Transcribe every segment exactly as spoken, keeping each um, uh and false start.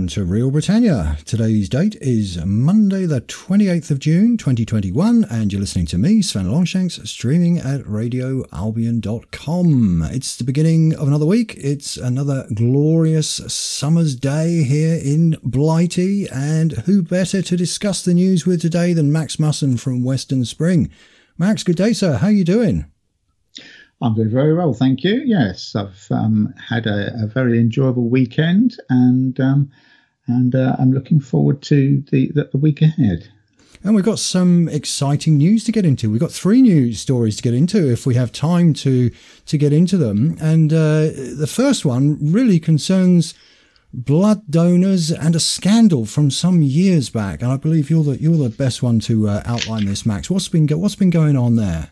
welcome to Real Britannia. Today's date is Monday the twenty-eighth of June twenty twenty-one, and you're listening to me, Sven Longshanks, streaming at radio albion dot com. It's the beginning of another week. It's another glorious summer's day here in Blighty, and who better to discuss the news with today than Max Musson from Western Spring. Max, good day, sir. How are you doing? I'm doing very well, thank you. Yes, I've um, had a, a very enjoyable weekend, and um, and uh, I'm looking forward to the, the, the week ahead. And we've got some exciting news to get into. We've got three news stories to get into if we have time to to get into them. And uh, the first one really concerns blood donors and a scandal from some years back. And I believe you're the you're the best one to uh, outline this, Max. What's been go- what's been going on there?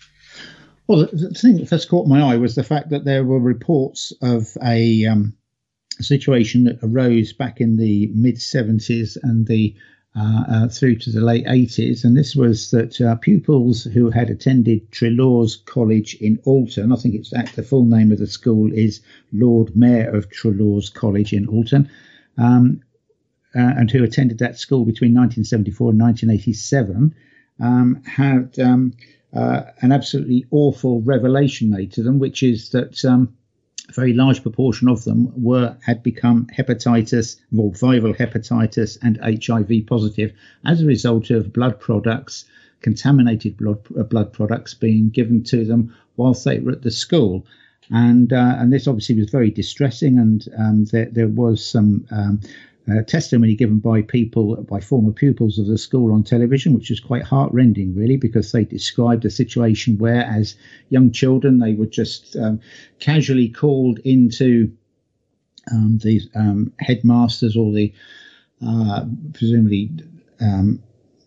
Well, the thing that first caught my eye was the fact that there were reports of a, um, a situation that arose back in the mid seventies and the uh, uh, through to the late eighties, and this was that uh, pupils who had attended Trelaws College in Alton, I think it's that the full name of the school is Lord Mayor of Trelaws College in Alton, um, uh, and who attended that school between nineteen seventy-four and nineteen eighty-seven, um, had um, Uh, an absolutely awful revelation made to them, which is that um, a very large proportion of them were had become hepatitis, or viral hepatitis, and H I V positive as a result of blood products, contaminated blood uh, blood products being given to them whilst they were at the school. And uh, and this obviously was very distressing, and um, there there was some um, Uh, testimony given by people, by former pupils of the school on television, which was quite heartrending, really, because they described a situation where, as young children, they were just um, casually called into um, the um, headmasters or the uh, presumably um,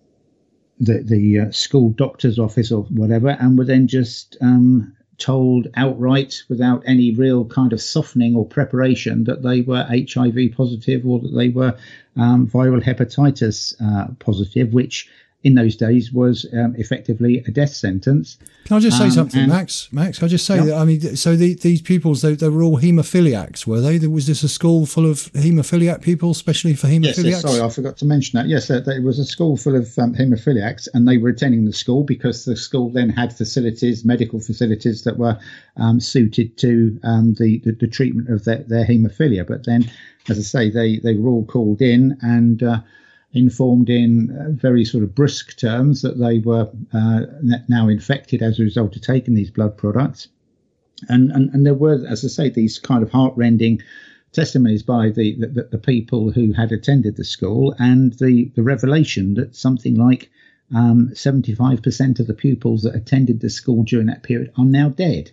the the uh, school doctor's office or whatever, and were then just um, told outright, without any real kind of softening or preparation, that they were H I V positive or that they were um, viral hepatitis uh, positive, which in those days was um, effectively a death sentence. Can I just say um, something, and, Max? Max, can I just say yeah. that, I mean, so the, these pupils, they, they were all haemophiliacs, were they? Was this a school full of haemophiliac people, especially for haemophiliacs? Yes, yes, sorry, I forgot to mention that. Yes, there was a school full of um, haemophiliacs, and they were attending the school because the school then had facilities, medical facilities that were um, suited to um, the, the, the treatment of their, their haemophilia. But then, as I say, they, they were all called in and uh, informed in very sort of brusque terms that they were uh, now infected as a result of taking these blood products. And, and, and there were, as I say, these kind of heartrending testimonies by the, the, the people who had attended the school, and the, the revelation that something like um, seventy-five percent of the pupils that attended the school during that period are now dead.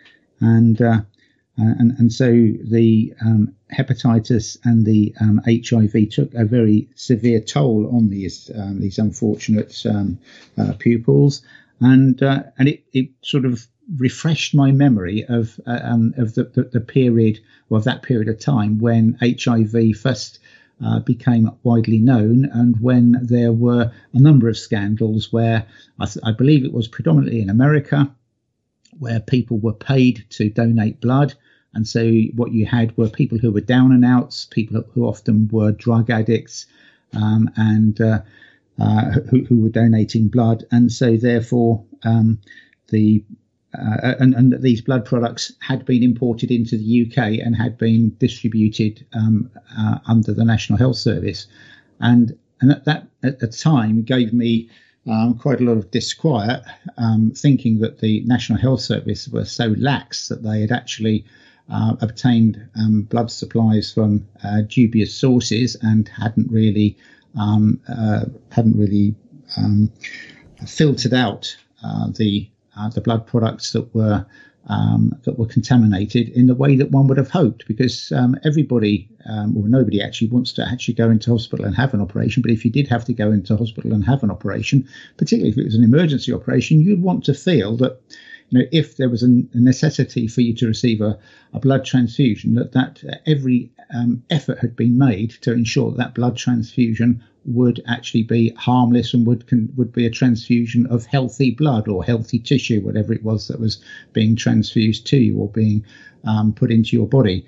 And uh, Uh, and, and so the um, hepatitis and the um, H I V took a very severe toll on these um, these unfortunate um, uh, pupils, and uh, and it, it sort of refreshed my memory of uh, um, of the, the, the period or of that period of time when H I V first uh, became widely known, and when there were a number of scandals where I, th- I believe it was predominantly in America, where people were paid to donate blood. And so what you had were people who were down and outs, people who often were drug addicts, um, and uh, uh, who, who were donating blood. And so therefore um, the uh, and, and these blood products had been imported into the U K and had been distributed um, uh, under the National Health Service. And and at that at the time gave me Um, quite a lot of disquiet, um, thinking that the National Health Service were so lax that they had actually uh, obtained um, blood supplies from uh, dubious sources and hadn't really um, uh, hadn't really um, filtered out uh, the uh, the blood products that were um, that were contaminated in the way that one would have hoped, because um, everybody um, or nobody actually wants to actually go into hospital and have an operation. But if you did have to go into hospital and have an operation, particularly if it was an emergency operation, you'd want to feel that, you know, if there was a necessity for you to receive a, a blood transfusion, that that every um, effort had been made to ensure that, that blood transfusion would actually be harmless and would can, would be a transfusion of healthy blood or healthy tissue, whatever it was that was being transfused to you or being um, put into your body.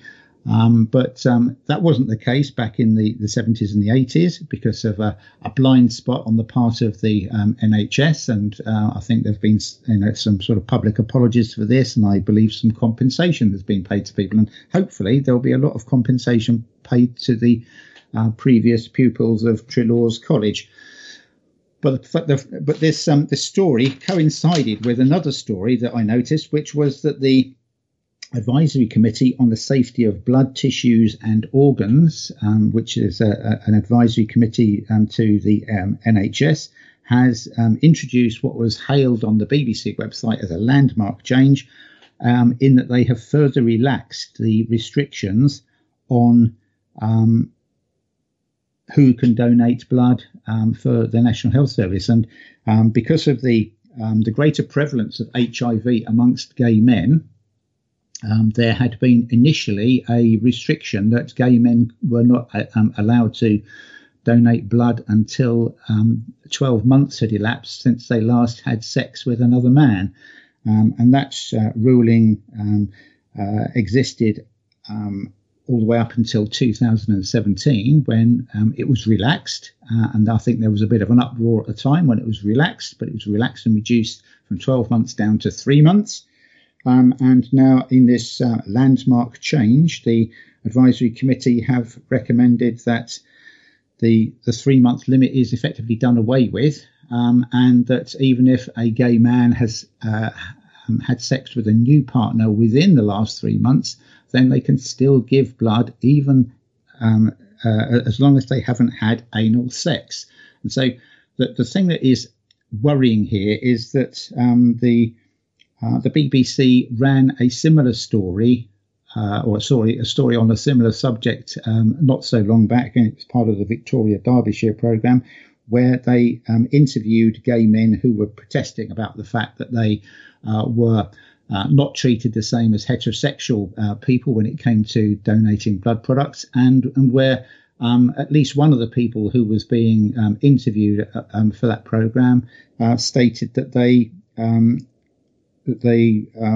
Um, but um, that wasn't the case back in the, the seventies and the eighties because of a, a blind spot on the part of the um, N H S. And uh, I think there have been you know, some sort of public apologies for this, and I believe some compensation has been paid to people. And hopefully there'll be a lot of compensation paid to the uh, previous pupils of Treloar's College. But but, the, but this um, this story coincided with another story that I noticed, which was that the Advisory Committee on the Safety of Blood, Tissues and Organs, um, which is a, a, an advisory committee um, to the um, N H S, has um, introduced what was hailed on the B B C website as a landmark change, um, in that they have further relaxed the restrictions on um, who can donate blood um, for the National Health Service. And um, because of the um, the greater prevalence of H I V amongst gay men, Um, there had been initially a restriction that gay men were not uh, um, allowed to donate blood until um, twelve months had elapsed since they last had sex with another man. Um, and that uh, ruling um, uh, existed um, all the way up until two thousand seventeen, when um, it was relaxed. Uh, and I think there was a bit of an uproar at the time when it was relaxed, but it was relaxed and reduced from twelve months down to three months. Um, and now in this uh, landmark change, the advisory committee have recommended that the the three-month limit is effectively done away with, um, and that even if a gay man has uh, um, had sex with a new partner within the last three months, then they can still give blood even um, uh, as long as they haven't had anal sex. And so the, the thing that is worrying here is that um, the Uh, the B B C ran a similar story, uh, or sorry, a story on a similar subject um, not so long back, and it's part of the Victoria Derbyshire programme, where they um, interviewed gay men who were protesting about the fact that they uh, were uh, not treated the same as heterosexual uh, people when it came to donating blood products, and, and where um, at least one of the people who was being um, interviewed uh, um, for that programme uh, stated that they um, that they uh,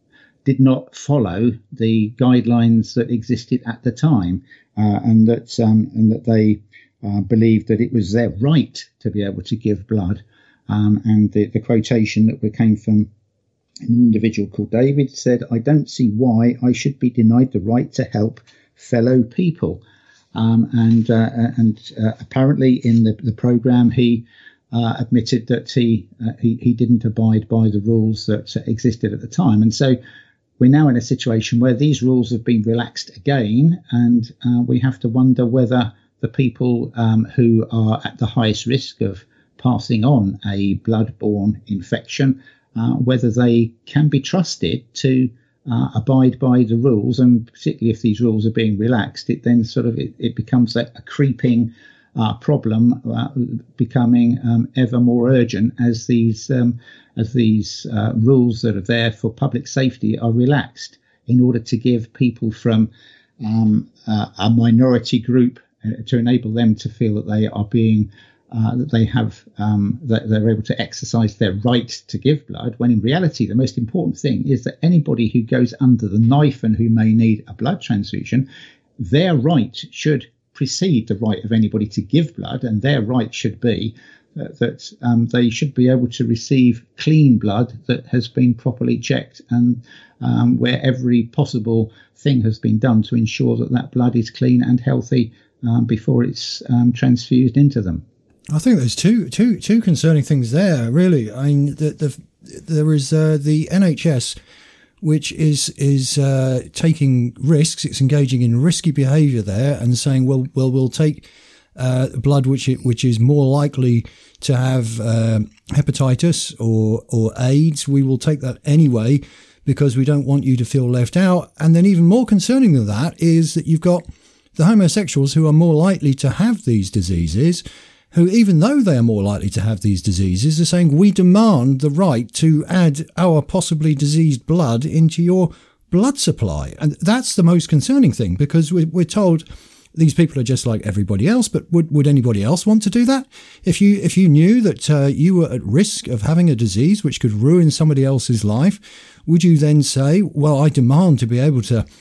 did not follow the guidelines that existed at the time, uh, and that um, and that they uh, believed that it was their right to be able to give blood. Um, and the, the quotation that came from an individual called David said, "I don't see why I should be denied the right to help fellow people." Um, and uh, and uh, apparently in the, the programme he Uh, admitted that he, uh, he he didn't abide by the rules that uh, existed at the time. And so we're now in a situation where these rules have been relaxed again, and uh, we have to wonder whether the people um, who are at the highest risk of passing on a blood-borne infection, uh, whether they can be trusted to uh, abide by the rules. And particularly if these rules are being relaxed, it then sort of it, it becomes a, a creeping Uh, problem, uh, becoming um, ever more urgent as these um, as these uh, rules that are there for public safety are relaxed in order to give people from um, uh, a minority group uh, to enable them to feel that they are being uh, that they have um, that they're able to exercise their right to give blood, when in reality the most important thing is that anybody who goes under the knife and who may need a blood transfusion, their right should precede the right of anybody to give blood, and their right should be uh, that um, they should be able to receive clean blood that has been properly checked, and um, where every possible thing has been done to ensure that that blood is clean and healthy um, before it's um, transfused into them. I think there's two two two concerning things there, really. I mean, the, the, there is uh, the N H S, which is is uh, taking risks. It's engaging in risky behaviour there, and saying, well, well, we'll take uh, blood which it, which is more likely to have uh, hepatitis or or AIDS. We will take that anyway because we don't want you to feel left out. And then even more concerning than that is that you've got the homosexuals who are more likely to have these diseases, who, even though they are more likely to have these diseases, are saying, we demand the right to add our possibly diseased blood into your blood supply. And that's the most concerning thing, because we're, we're told these people are just like everybody else, but would, would anybody else want to do that? If you if you knew that uh, you were at risk of having a disease which could ruin somebody else's life, would you then say, well, I demand to be able to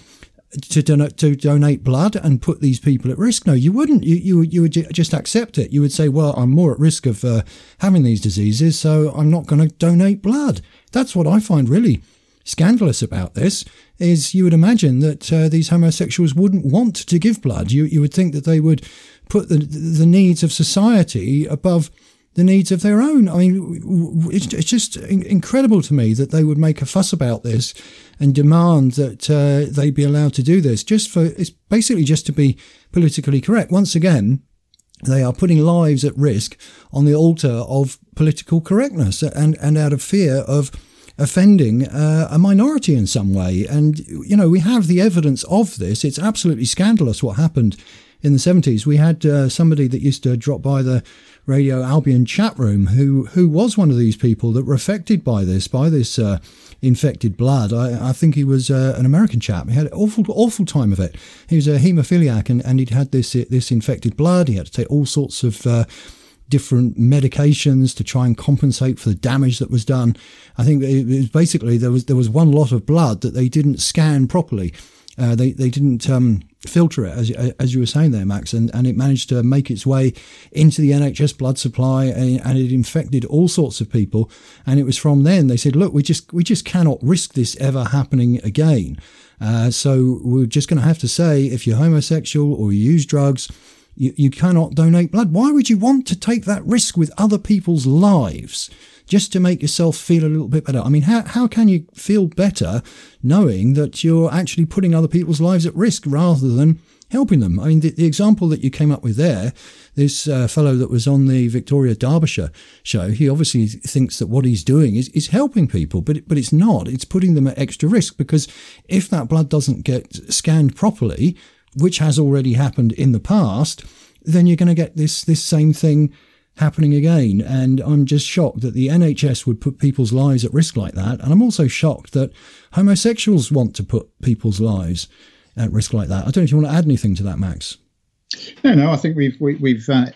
to donate to donate blood and put these people at risk? No, you wouldn't. You you you would just accept it. You would say, well, I'm more at risk of uh, having these diseases, so I'm not going to donate blood. That's what I find really scandalous about this. Is you would imagine that uh, these homosexuals wouldn't want to give blood. You you would think that they would put the the needs of society above the needs of their own. I mean, it's, it's just incredible to me that they would make a fuss about this and demand that uh, they be allowed to do this just for, it's basically just to be politically correct. Once again, they are putting lives at risk on the altar of political correctness and, and out of fear of offending uh, a minority in some way. And, you know, we have the evidence of this. It's absolutely scandalous what happened in the seventies. We had uh, somebody that used to drop by the Radio Albion chat room who who was one of these people that were affected by this, by this uh, infected blood. I, I think he was uh, an American chap. He had an awful, awful time of it. He was a haemophiliac and, and he'd had this this infected blood. He had to take all sorts of uh, different medications to try and compensate for the damage that was done. I think it was basically there was there was one lot of blood that they didn't scan properly. Uh, they they didn't um, filter it, as as you were saying there, Max, and, and it managed to make its way into the N H S blood supply, and, and it infected all sorts of people. And it was from then they said, look, we just we just cannot risk this ever happening again. Uh, so we're just going to have to say, if you're homosexual or you use drugs, you, you cannot donate blood. Why would you want to take that risk with other people's lives? Just to make yourself feel a little bit better. I mean, how how can you feel better knowing that you're actually putting other people's lives at risk rather than helping them? I mean, the, the example that you came up with there, this uh, fellow that was on the Victoria Derbyshire show, he obviously thinks that what he's doing is, is helping people, but but it's not. It's putting them at extra risk, because if that blood doesn't get scanned properly, which has already happened in the past, then you're going to get this this same thing happening again. And I'm just shocked that the N H S would put people's lives at risk like that. And I'm also shocked that homosexuals want to put people's lives at risk like that. I don't know if you want to add anything to that, Max. No, no, I think we've we, we've uh,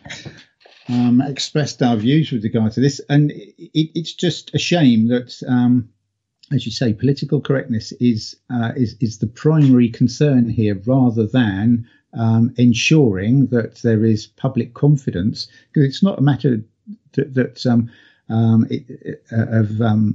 um, expressed our views with regard to this, and it, it's just a shame that, um, as you say, political correctness is uh, is is the primary concern here, rather than Um, ensuring that there is public confidence, because it's not a matter that, that um, um, it, it, uh, of um,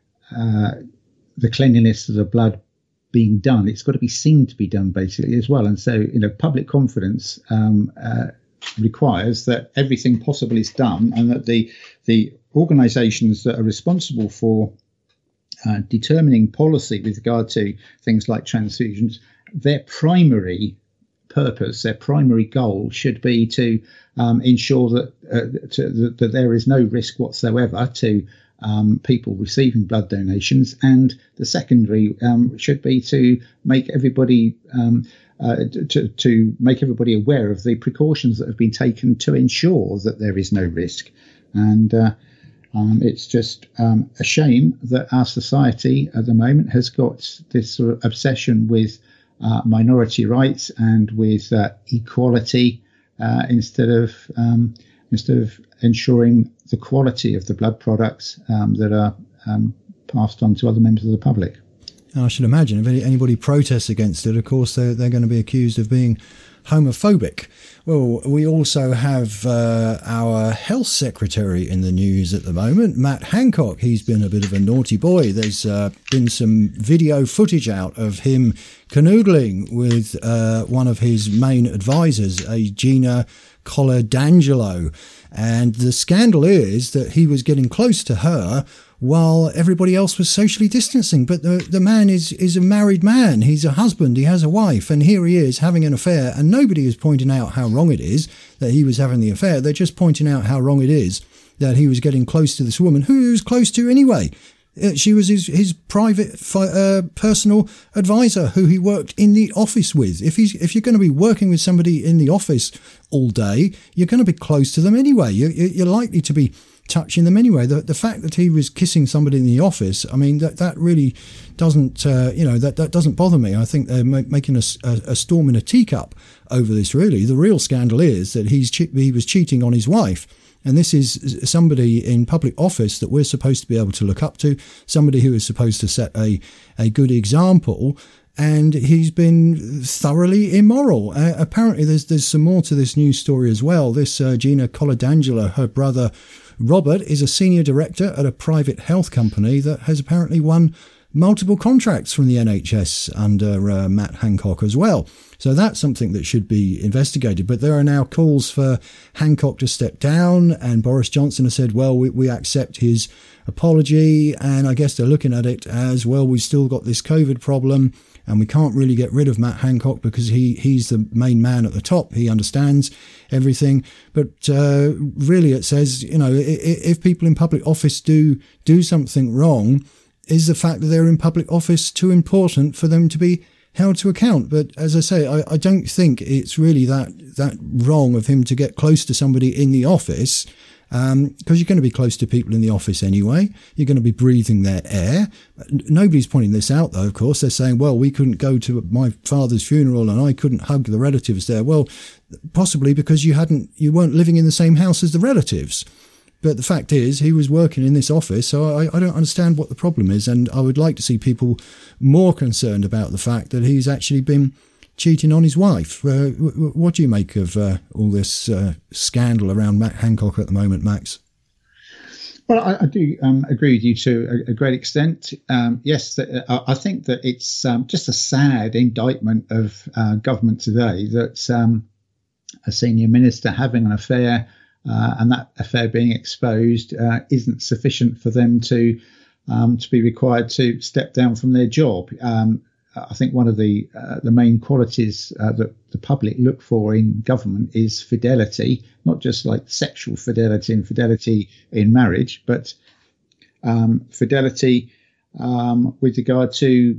uh, the cleanliness of the blood being done. It's got to be seen to be done, basically, as well. And so, you know, public confidence um, uh, requires that everything possible is done, and that the the organisations that are responsible for uh, determining policy with regard to things like transfusions, their primary purpose, their primary goal should be to um, ensure that, uh, to, that that there is no risk whatsoever to um, people receiving blood donations, and the secondary um, should be to make everybody um, uh, to to make everybody aware of the precautions that have been taken to ensure that there is no risk. And uh, um, it's just um, a shame that our society at the moment has got this sort of obsession with Uh, minority rights and with uh, equality uh, instead of um, instead of ensuring the quality of the blood products um, that are um, passed on to other members of the public. I should imagine if any, anybody protests against it, of course, they're, they're going to be accused of being homophobic. Well, we also have uh, our health secretary in the news at the moment, Matt Hancock. He's been a bit of a naughty boy. There's uh, been some video footage out of him canoodling with uh, one of his main advisors, a Gina Collar-D'Angelo. And the scandal is that he was getting close to her while everybody else was socially distancing. But the, the man is, is a married man. He's a husband. He has a wife. And here he is having an affair. And nobody is pointing out how wrong it is that he was having the affair. They're just pointing out how wrong it is that he was getting close to this woman, who he was close to anyway. Uh, she was his, his private uh, personal advisor who he worked in the office with. If he's if you're going to be working with somebody in the office all day, you're going to be close to them anyway. You're, you're likely to be touching them anyway. The the fact that he was kissing somebody in the office, I mean, that that really doesn't, uh, you know, that, that doesn't bother me. I think they're ma- making a, a, a storm in a teacup over this, really. The real scandal is that he's che- he was cheating on his wife. And this is somebody in public office that we're supposed to be able to look up to, somebody who is supposed to set a, a good example. and he's been thoroughly immoral. Uh, apparently, there's there's some more to this news story as well. This uh, Gina Coladangelo, her brother Robert, is a senior director at a private health company that has apparently won multiple contracts from the N H S under uh, Matt Hancock as well. So that's something that should be investigated. But there are now calls for Hancock to step down, and Boris Johnson has said, well, we, we accept his apology. And I guess they're looking at it as, well, we've still got this COVID problem and we can't really get rid of Matt Hancock because he, he's the main man at the top. He understands everything. But uh, really it says, you know, if, if people in public office do do something wrong, is the fact that they're in public office too important for them to be held to account? But as I say, I, I don't think it's really that that wrong of him to get close to somebody in the office, because um, you're going to be close to people in the office anyway. You're going to be breathing their air. Nobody's pointing this out, though, of course. They're saying, well, we couldn't go to my father's funeral and I couldn't hug the relatives there. Well, possibly because you hadn't, you weren't living in the same house as the relatives. But the fact is, he was working in this office, so I, I don't understand what the problem is. And I would like to see people more concerned about the fact that he's actually been cheating on his wife. Uh, w- what do you make of uh, all this uh, scandal around Matt Hancock at the moment, Max? Well, I, I do um, agree with you to a, a great extent. Um, yes, that, uh, I think that it's um, just a sad indictment of uh, government today that um, a senior minister having an affair Uh, and that affair being exposed uh, isn't sufficient for them to um, to be required to step down from their job. Um, I think one of the uh, the main qualities uh, that the public look for in government is fidelity, not just like sexual fidelity and fidelity in marriage, but um, fidelity um, with regard to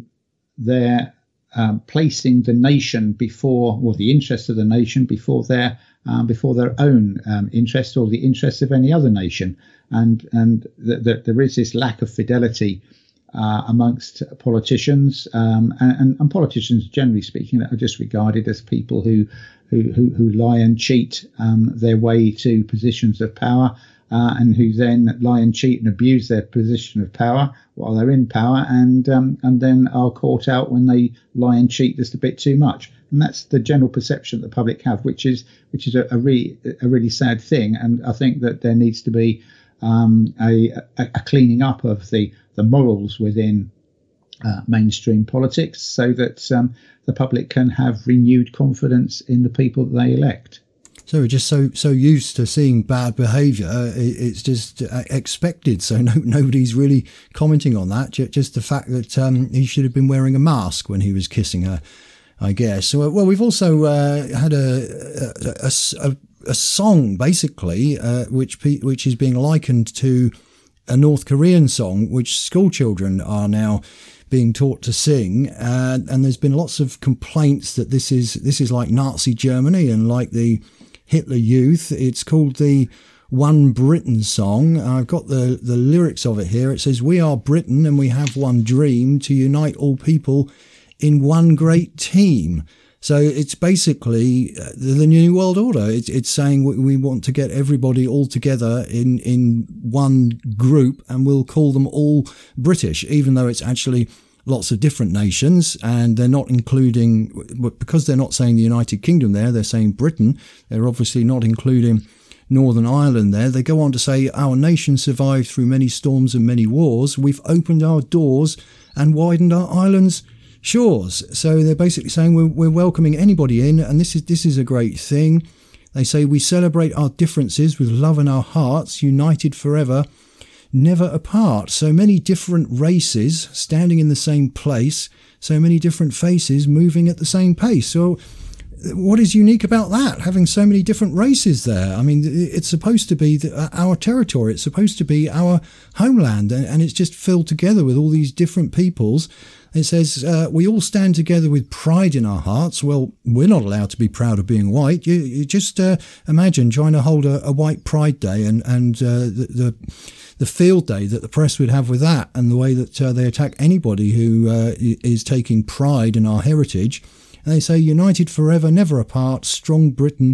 their um, placing the nation before, or the interest of the nation before their Um, before their own um, interest or the interest of any other nation. And and th- th- there is this lack of fidelity uh, amongst politicians um, and, and politicians, generally speaking, that are just regarded as people who who, who, who lie and cheat um, their way to positions of power uh, and who then lie and cheat and abuse their position of power while they're in power and um, and then are caught out when they lie and cheat just a bit too much. And that's the general perception that the public have, which is which is a, a really a really sad thing. And I think that there needs to be um, a, a, a cleaning up of the the morals within uh, mainstream politics, so that um, the public can have renewed confidence in the people that they elect. So we're just so so used to seeing bad behaviour, it's just expected. So no, nobody's really commenting on that. Just the fact that um, he should have been wearing a mask when he was kissing her, I guess. So, well, we've also uh, had a a, a a song, basically, uh, which which is being likened to a North Korean song, which school children are now being taught to sing. Uh, and there's been lots of complaints that this is this is like Nazi Germany and like the Hitler Youth. It's called the One Britain song. I've got the, the lyrics of it here. It says, "We are Britain and we have one dream, to unite all people in one great team." So it's basically the New World Order. It's, it's saying we, we want to get everybody all together in, in one group, and we'll call them all British, even though it's actually lots of different nations, and they're not including, because they're not saying the United Kingdom there, they're saying Britain. They're obviously not including Northern Ireland there. They go on to say, "Our nation survived through many storms and many wars. We've opened our doors and widened our islands' shores." So they're basically saying we're, we're welcoming anybody in, and this is this is a great thing. They say, "We celebrate our differences with love in our hearts, united forever, never apart." So many different races standing in the same place, so many different faces moving at the same pace. So what is unique about that, having so many different races there? I mean, it's supposed to be the, our territory. It's supposed to be our homeland, and, and it's just filled together with all these different peoples. It says, uh, "We all stand together with pride in our hearts." Well, we're not allowed to be proud of being white. You, you just uh, imagine trying to hold a, a white pride day and, and uh, the, the the field day that the press would have with that, and the way that uh, they attack anybody who uh, is taking pride in our heritage. And they say, "United forever, never apart, strong Britain,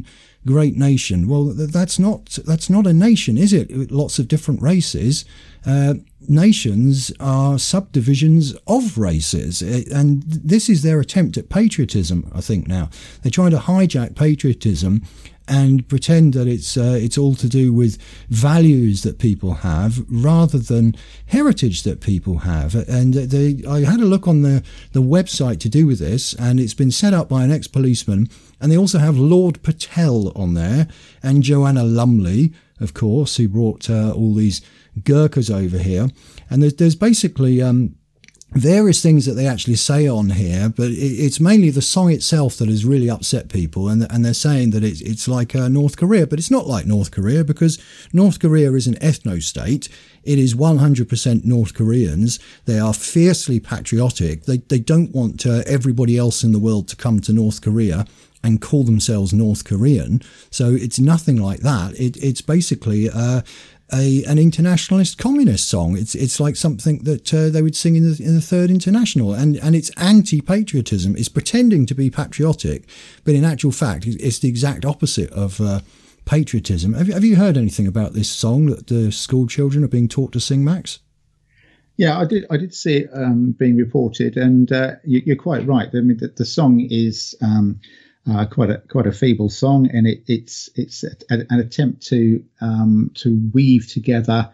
great nation. Well, that's not that's not a nation, is it? Lots of different races. Uh, nations are subdivisions of races, and this is their attempt at patriotism. I think now they're trying to hijack patriotism and pretend that it's uh, it's all to do with values that people have rather than heritage that people have. And they, I had a look on the, the website to do with this, and it's been set up by an ex-policeman. And they also have Lord Patel on there, and Joanna Lumley, of course, who brought uh, all these Gurkhas over here. And there's, there's basically um, various things that they actually say on here, but it, it's mainly the song itself that has really upset people, and and they're saying that it's it's like uh, North Korea, but it's not like North Korea, because North Korea is an ethno-state. It is one hundred percent North Koreans. They are fiercely patriotic. They they don't want uh, everybody else in the world to come to North Korea and call themselves North Korean. So it's nothing like that. It, it's basically uh, a an internationalist communist song. It's it's like something that uh, they would sing in the, in the Third International, and and it's anti-patriotism. It's pretending to be patriotic, but in actual fact, it's the exact opposite of uh, patriotism. Have, have you heard anything about this song that the school children are being taught to sing, Max? Yeah, I did. I did see it um, being reported, and uh, you, you're quite right. I mean, the, the song is um, uh, quite a quite a feeble song, and it, it's it's a, an attempt to um, to weave together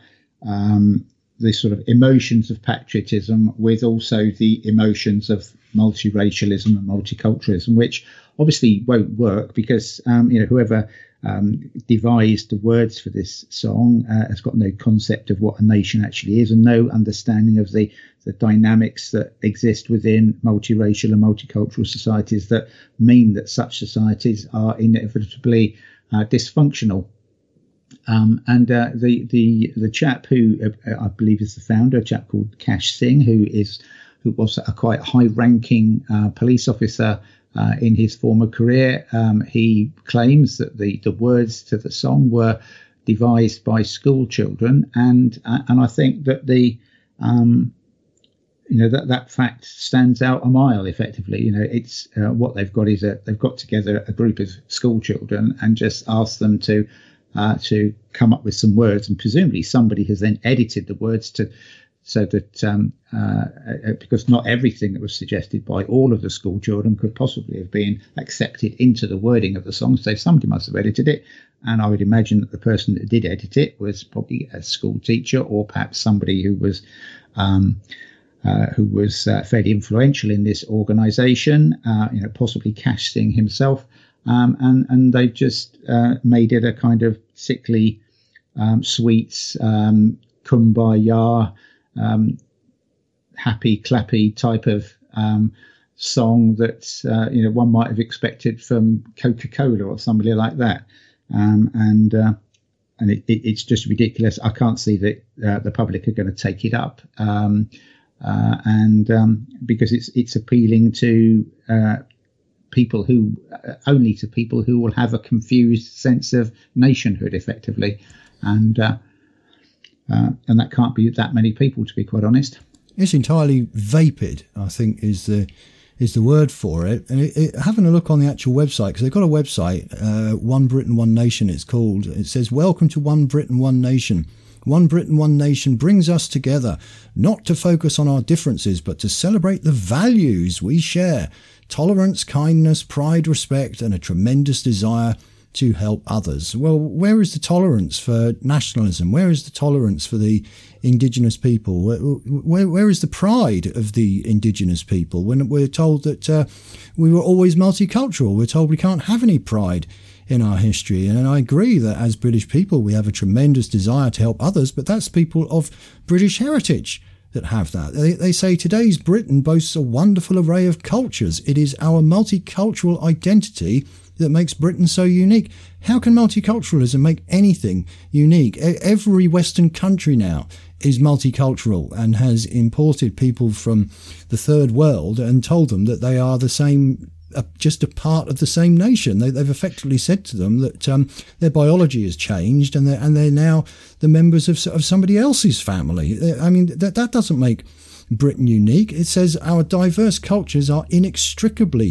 um, the sort of emotions of patriotism with also the emotions of multiracialism and multiculturalism, which obviously won't work because um, you know whoever Um, devised the words for this song uh, has got no concept of what a nation actually is, and no understanding of the, the dynamics that exist within multiracial and multicultural societies that mean that such societies are inevitably uh, dysfunctional. Um, and uh, the the the chap who uh, I believe is the founder, a chap called Kash Singh, who is who was a quite high-ranking uh, police officer Uh, in his former career, um, he claims that the, the words to the song were devised by school children, and uh, and I think that the um, you know that that fact stands out a mile. Effectively, you know, it's uh, what they've got is a they've got together a group of school children and just asked them to uh, to come up with some words, and presumably somebody has then edited the words to. So that um, uh, because not everything that was suggested by all of the school children could possibly have been accepted into the wording of the song, so somebody must have edited it. And I would imagine that the person that did edit it was probably a school teacher, or perhaps somebody who was um, uh, who was uh, fairly influential in this organisation. Uh, you know, possibly Kash Singh himself, um, and and they've just uh, made it a kind of sickly, um, sweet, um, kumbaya. Um, happy clappy type of um, song that uh, you know one might have expected from Coca-Cola or somebody like that, um, and uh, and it, it, it's just ridiculous. I can't see that uh, the public are going to take it up, um, uh, and um, because it's it's appealing to uh, people who uh, only to people who will have a confused sense of nationhood, effectively, and. Uh, Uh, and that can't be that many people, to be quite honest. It's entirely vapid, I think, is the is the word for it. And it, it, having a look on the actual website, because they've got a website, uh, One Britain, One Nation it's called. It says, "Welcome to One Britain, One Nation. One Britain, One Nation brings us together, not to focus on our differences, but to celebrate the values we share. Tolerance, kindness, pride, respect, and a tremendous desire to help others." Well, where is the tolerance for nationalism? Where is the tolerance for the indigenous people? Where, where, where is the pride of the indigenous people when we're told that uh, we were always multicultural? We're told we can't have any pride in our history. And I agree that as British people, we have a tremendous desire to help others, but that's people of British heritage that have that. They, they say today's Britain boasts a wonderful array of cultures. It is our multicultural identity that makes Britain so unique. How can multiculturalism make anything unique? Every Western country now is multicultural and has imported people from the third world and told them that they are the same, uh, just a part of the same nation. They, they've effectively said to them that um, their biology has changed and they're, and they're now the members of, of somebody else's family. I mean, that, that doesn't make Britain unique. It says our diverse cultures are inextricably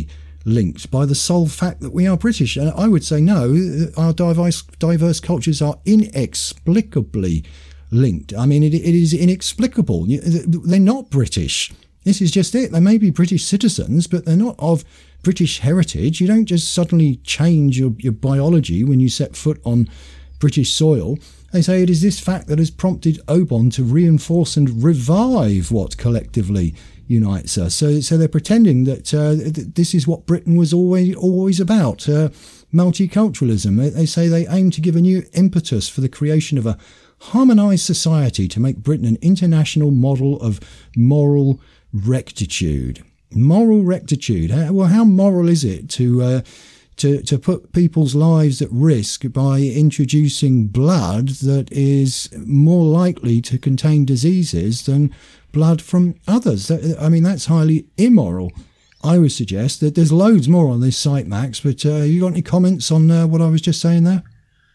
linked by the sole fact that we are British. And I would say no, our diverse, diverse cultures are inexplicably linked. I mean, it, it is inexplicable. They're not British. This is just it. They may be British citizens, but they're not of British heritage. You don't just suddenly change your, your biology when you set foot on British soil. They say it is this fact that has prompted Aubonne to reinforce and revive what collectively unites us. So, so they're pretending that uh, th- this is what Britain was always always about, uh, multiculturalism. They, they say they aim to give a new impetus for the creation of a harmonised society to make Britain an international model of moral rectitude. Moral rectitude. How, well, how moral is it to uh, to to put people's lives at risk by introducing blood that is more likely to contain diseases than blood from others? I mean, that's highly immoral. I would suggest that there's loads more on this site, Max, but uh, you got any comments on uh, what I was just saying there?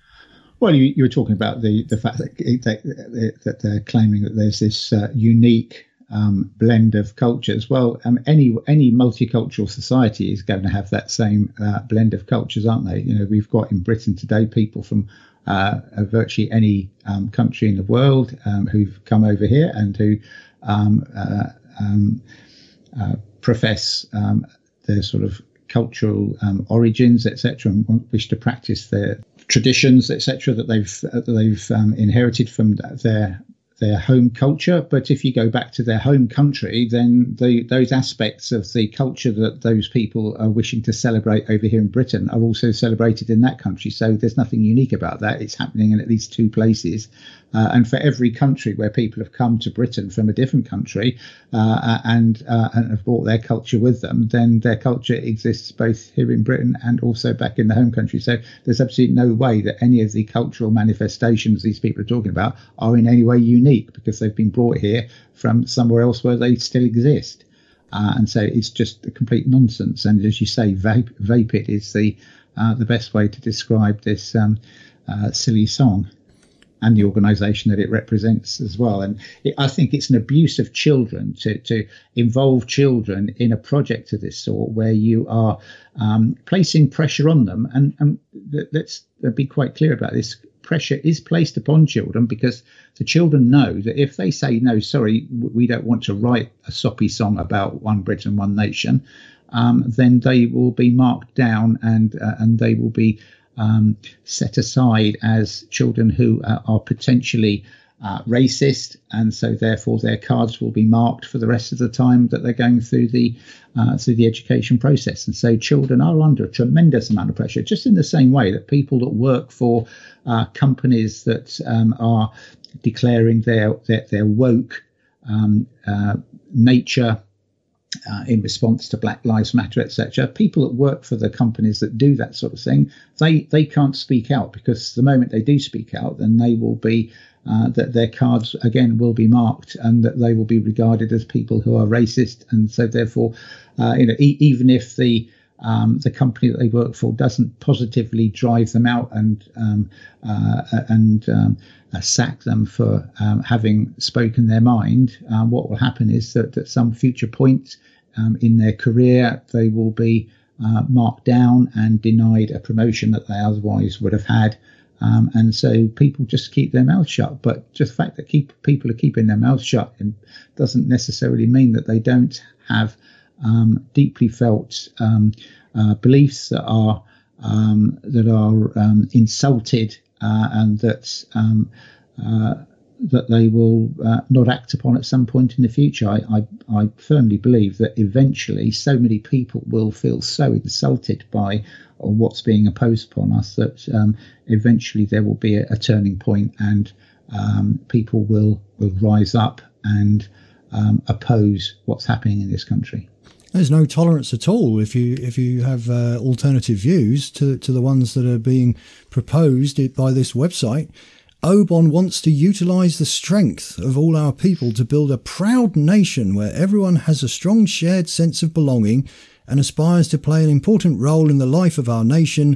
Well, you, you were talking about the, the fact that, that, that they're claiming that there's this uh, unique um, blend of cultures. Well, um, any any multicultural society is going to have that same uh, blend of cultures, aren't they? You know, we've got in Britain today people from uh, virtually any um, country in the world um, who've come over here and who um, uh, um, uh, profess um, their sort of cultural um, origins, et cetera, and wish to practice their traditions, et cetera, that they've uh, that they've um, inherited from their their home culture. But if you go back to their home country, then the, those aspects of the culture that those people are wishing to celebrate over here in Britain are also celebrated in that country. So there's nothing unique about that. It's happening in at least two places. Uh, and for every country where people have come to Britain from a different country uh, and, uh, and have brought their culture with them, then their culture exists both here in Britain and also back in the home country. So there's absolutely no way that any of the cultural manifestations these people are talking about are in any way unique, because they've been brought here from somewhere else where they still exist. Uh, and so it's just a complete nonsense. And as you say, vape, Vapid is the uh, the best way to describe this um, uh, silly song and the organisation that it represents as well. And it, I think it's an abuse of children to, to involve children in a project of this sort, where you are um, placing pressure on them. And, and let's be quite clear about this. Pressure is placed upon children because the children know that if they say, no, sorry, we don't want to write a soppy song about one Britain, one nation, um, then they will be marked down and uh, and they will be um, set aside as children who uh, are potentially uh, racist. And so therefore their cards will be marked for the rest of the time that they're going through the uh, through the education process. And so children are under a tremendous amount of pressure, just in the same way that people that work for uh, companies that um, are declaring their their, their woke um, uh, nature uh, in response to Black Lives Matter, et cetera. People that work for the companies that do that sort of thing, they they can't speak out, because the moment they do speak out, then they will be Uh, that their cards again will be marked, and that they will be regarded as people who are racist. And so therefore, uh, you know, e- even if the um, the company that they work for doesn't positively drive them out and um, uh, and um, uh, sack them for um, having spoken their mind, um, what will happen is that at some future point um, in their career, they will be uh, marked down and denied a promotion that they otherwise would have had. Um, and so people just keep their mouths shut. But just the fact that keep, people are keeping their mouths shut doesn't necessarily mean that they don't have um, deeply felt um, uh, beliefs that are um, that are um, insulted uh, and that um, uh, that they will uh, not act upon at some point in the future. I, I, I firmly believe that eventually so many people will feel so insulted by what's being imposed upon us that um, eventually there will be a, a turning point, and um, people will, will rise up and um, oppose what's happening in this country. There's no tolerance at all if you if you have uh, alternative views to, to the ones that are being proposed by this website. Aubonne wants to utilise the strength of all our people to build a proud nation where everyone has a strong shared sense of belonging and aspires to play an important role in the life of our nation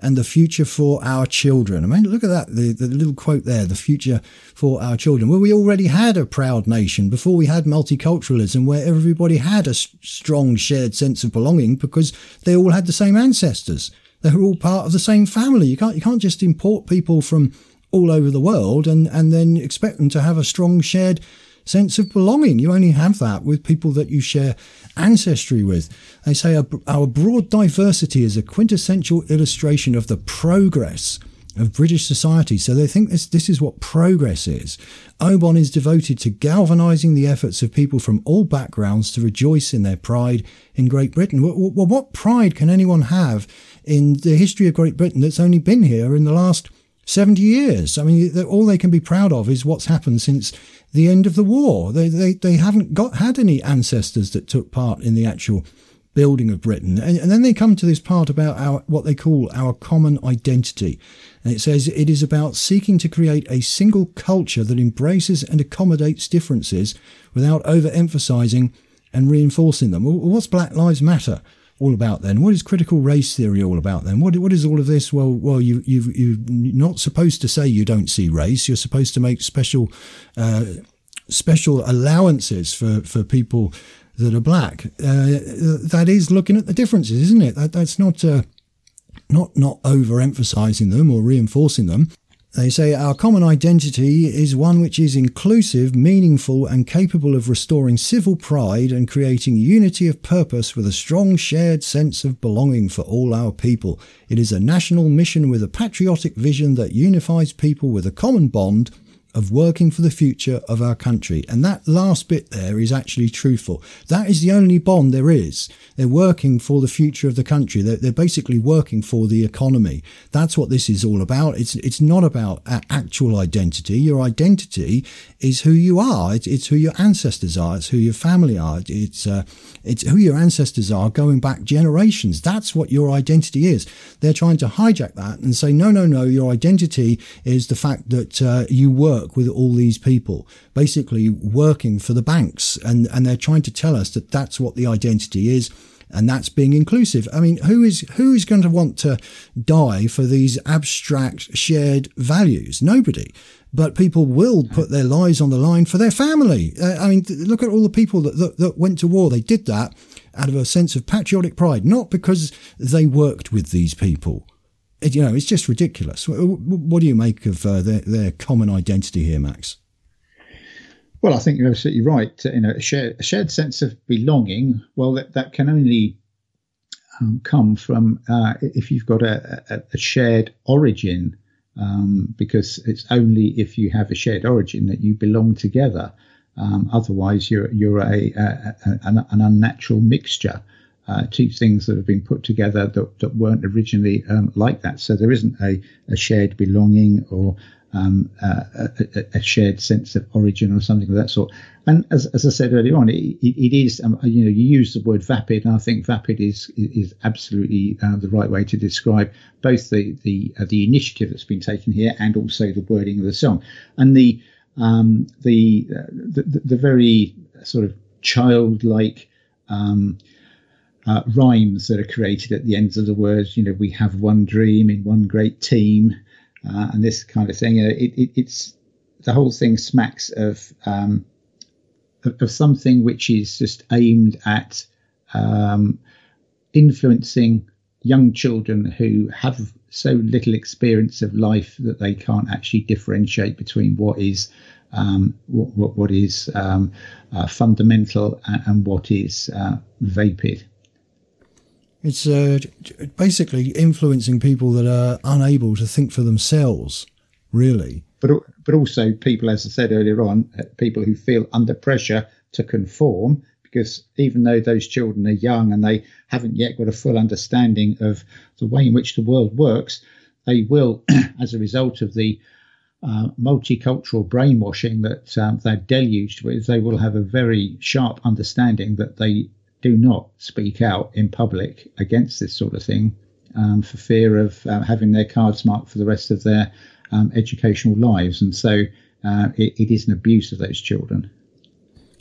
and the future for our children. I mean, look at that, the, the little quote there, the future for our children. Well, we already had a proud nation before we had multiculturalism, where everybody had a strong shared sense of belonging because they all had the same ancestors. They were all part of the same family. You can't, you can't just import people from all over the world and, and then expect them to have a strong shared sense of belonging. You only have that with people that you share ancestry with. They say our, our broad diversity is a quintessential illustration of the progress of British society. So they think this, this is what progress is. Aubon is devoted to galvanising the efforts of people from all backgrounds to rejoice in their pride in Great Britain. Well, well, what pride can anyone have in the history of Great Britain that's only been here in the last seventy years? I mean, all they can be proud of is what's happened since the end of the war. They they, they haven't got had any ancestors that took part in the actual building of Britain. And, and then they come to this part about our what they call our common identity. And it says it is about seeking to create a single culture that embraces and accommodates differences without overemphasizing and reinforcing them. Well, what's Black Lives Matter all about then? What is critical race theory all about then? What what is all of this? Well, well, you you you're not supposed to say you don't see race. You're supposed to make special uh, special allowances for for people that are black. Uh, that is looking at the differences, isn't it? That, that's not uh, not not overemphasizing them or reinforcing them. They say our common identity is one which is inclusive, meaningful and capable of restoring civil pride and creating unity of purpose with a strong shared sense of belonging for all our people. It is a national mission with a patriotic vision that unifies people with a common bond of working for the future of our country. And that last bit there is actually truthful. That is the only bond there is. They're working for the future of the country. They're, they're basically working for the economy. That's what this is all about. It's it's not about actual identity. Your identity is who you are. It's, it's who your ancestors are. It's who your family are. It's uh, it's who your ancestors are going back generations. That's what your identity is. They're trying to hijack that and say, no, no, no, your identity is the fact that uh, you work with all these people, basically working for the banks, and and they're trying to tell us that that's what the identity is, and that's being inclusive. I mean, who is who is going to want to die for these abstract shared values? Nobody. But people will put their lives on the line for their family. Uh, I mean, look at all the people that, that that went to war. They did that out of a sense of patriotic pride, not because they worked with these people. You know, it's just ridiculous. What do you make of uh, their, their common identity here, Max? Well, I think you're absolutely right. You know, a shared, a shared sense of belonging, well, that, that can only um, come from uh, if you've got a, a, a shared origin, um, because it's only if you have a shared origin that you belong together. Um, otherwise, you're you're a, a, a an, an unnatural mixture. Uh, two things that have been put together that, that weren't originally um, like that. So there isn't a, a shared belonging or um, uh, a, a shared sense of origin or something of that sort. And as, as I said earlier on, it, it, it is, um, you know, you use the word vapid, and I think vapid is is absolutely uh, the right way to describe both the the uh, the initiative that's been taken here and also the wording of the song. And the um, the, uh, the the very sort of childlike um, Uh, rhymes that are created at the ends of the words, you know, we have one dream in one great team, uh, and this kind of thing. You know, it, it, it's the whole thing smacks of, um, of of something which is just aimed at um, influencing young children who have so little experience of life that they can't actually differentiate between what is um, what, what what is um, uh, fundamental and, and what is uh, vapid. It's uh, basically influencing people that are unable to think for themselves, really. But but also people, as I said earlier on, people who feel under pressure to conform, because even though those children are young and they haven't yet got a full understanding of the way in which the world works, they will, as a result of the uh, multicultural brainwashing that um, they're deluged with, they will have a very sharp understanding that they do not speak out in public against this sort of thing um, for fear of uh, having their cards marked for the rest of their um, educational lives. And so uh, it, it is an abuse of those children.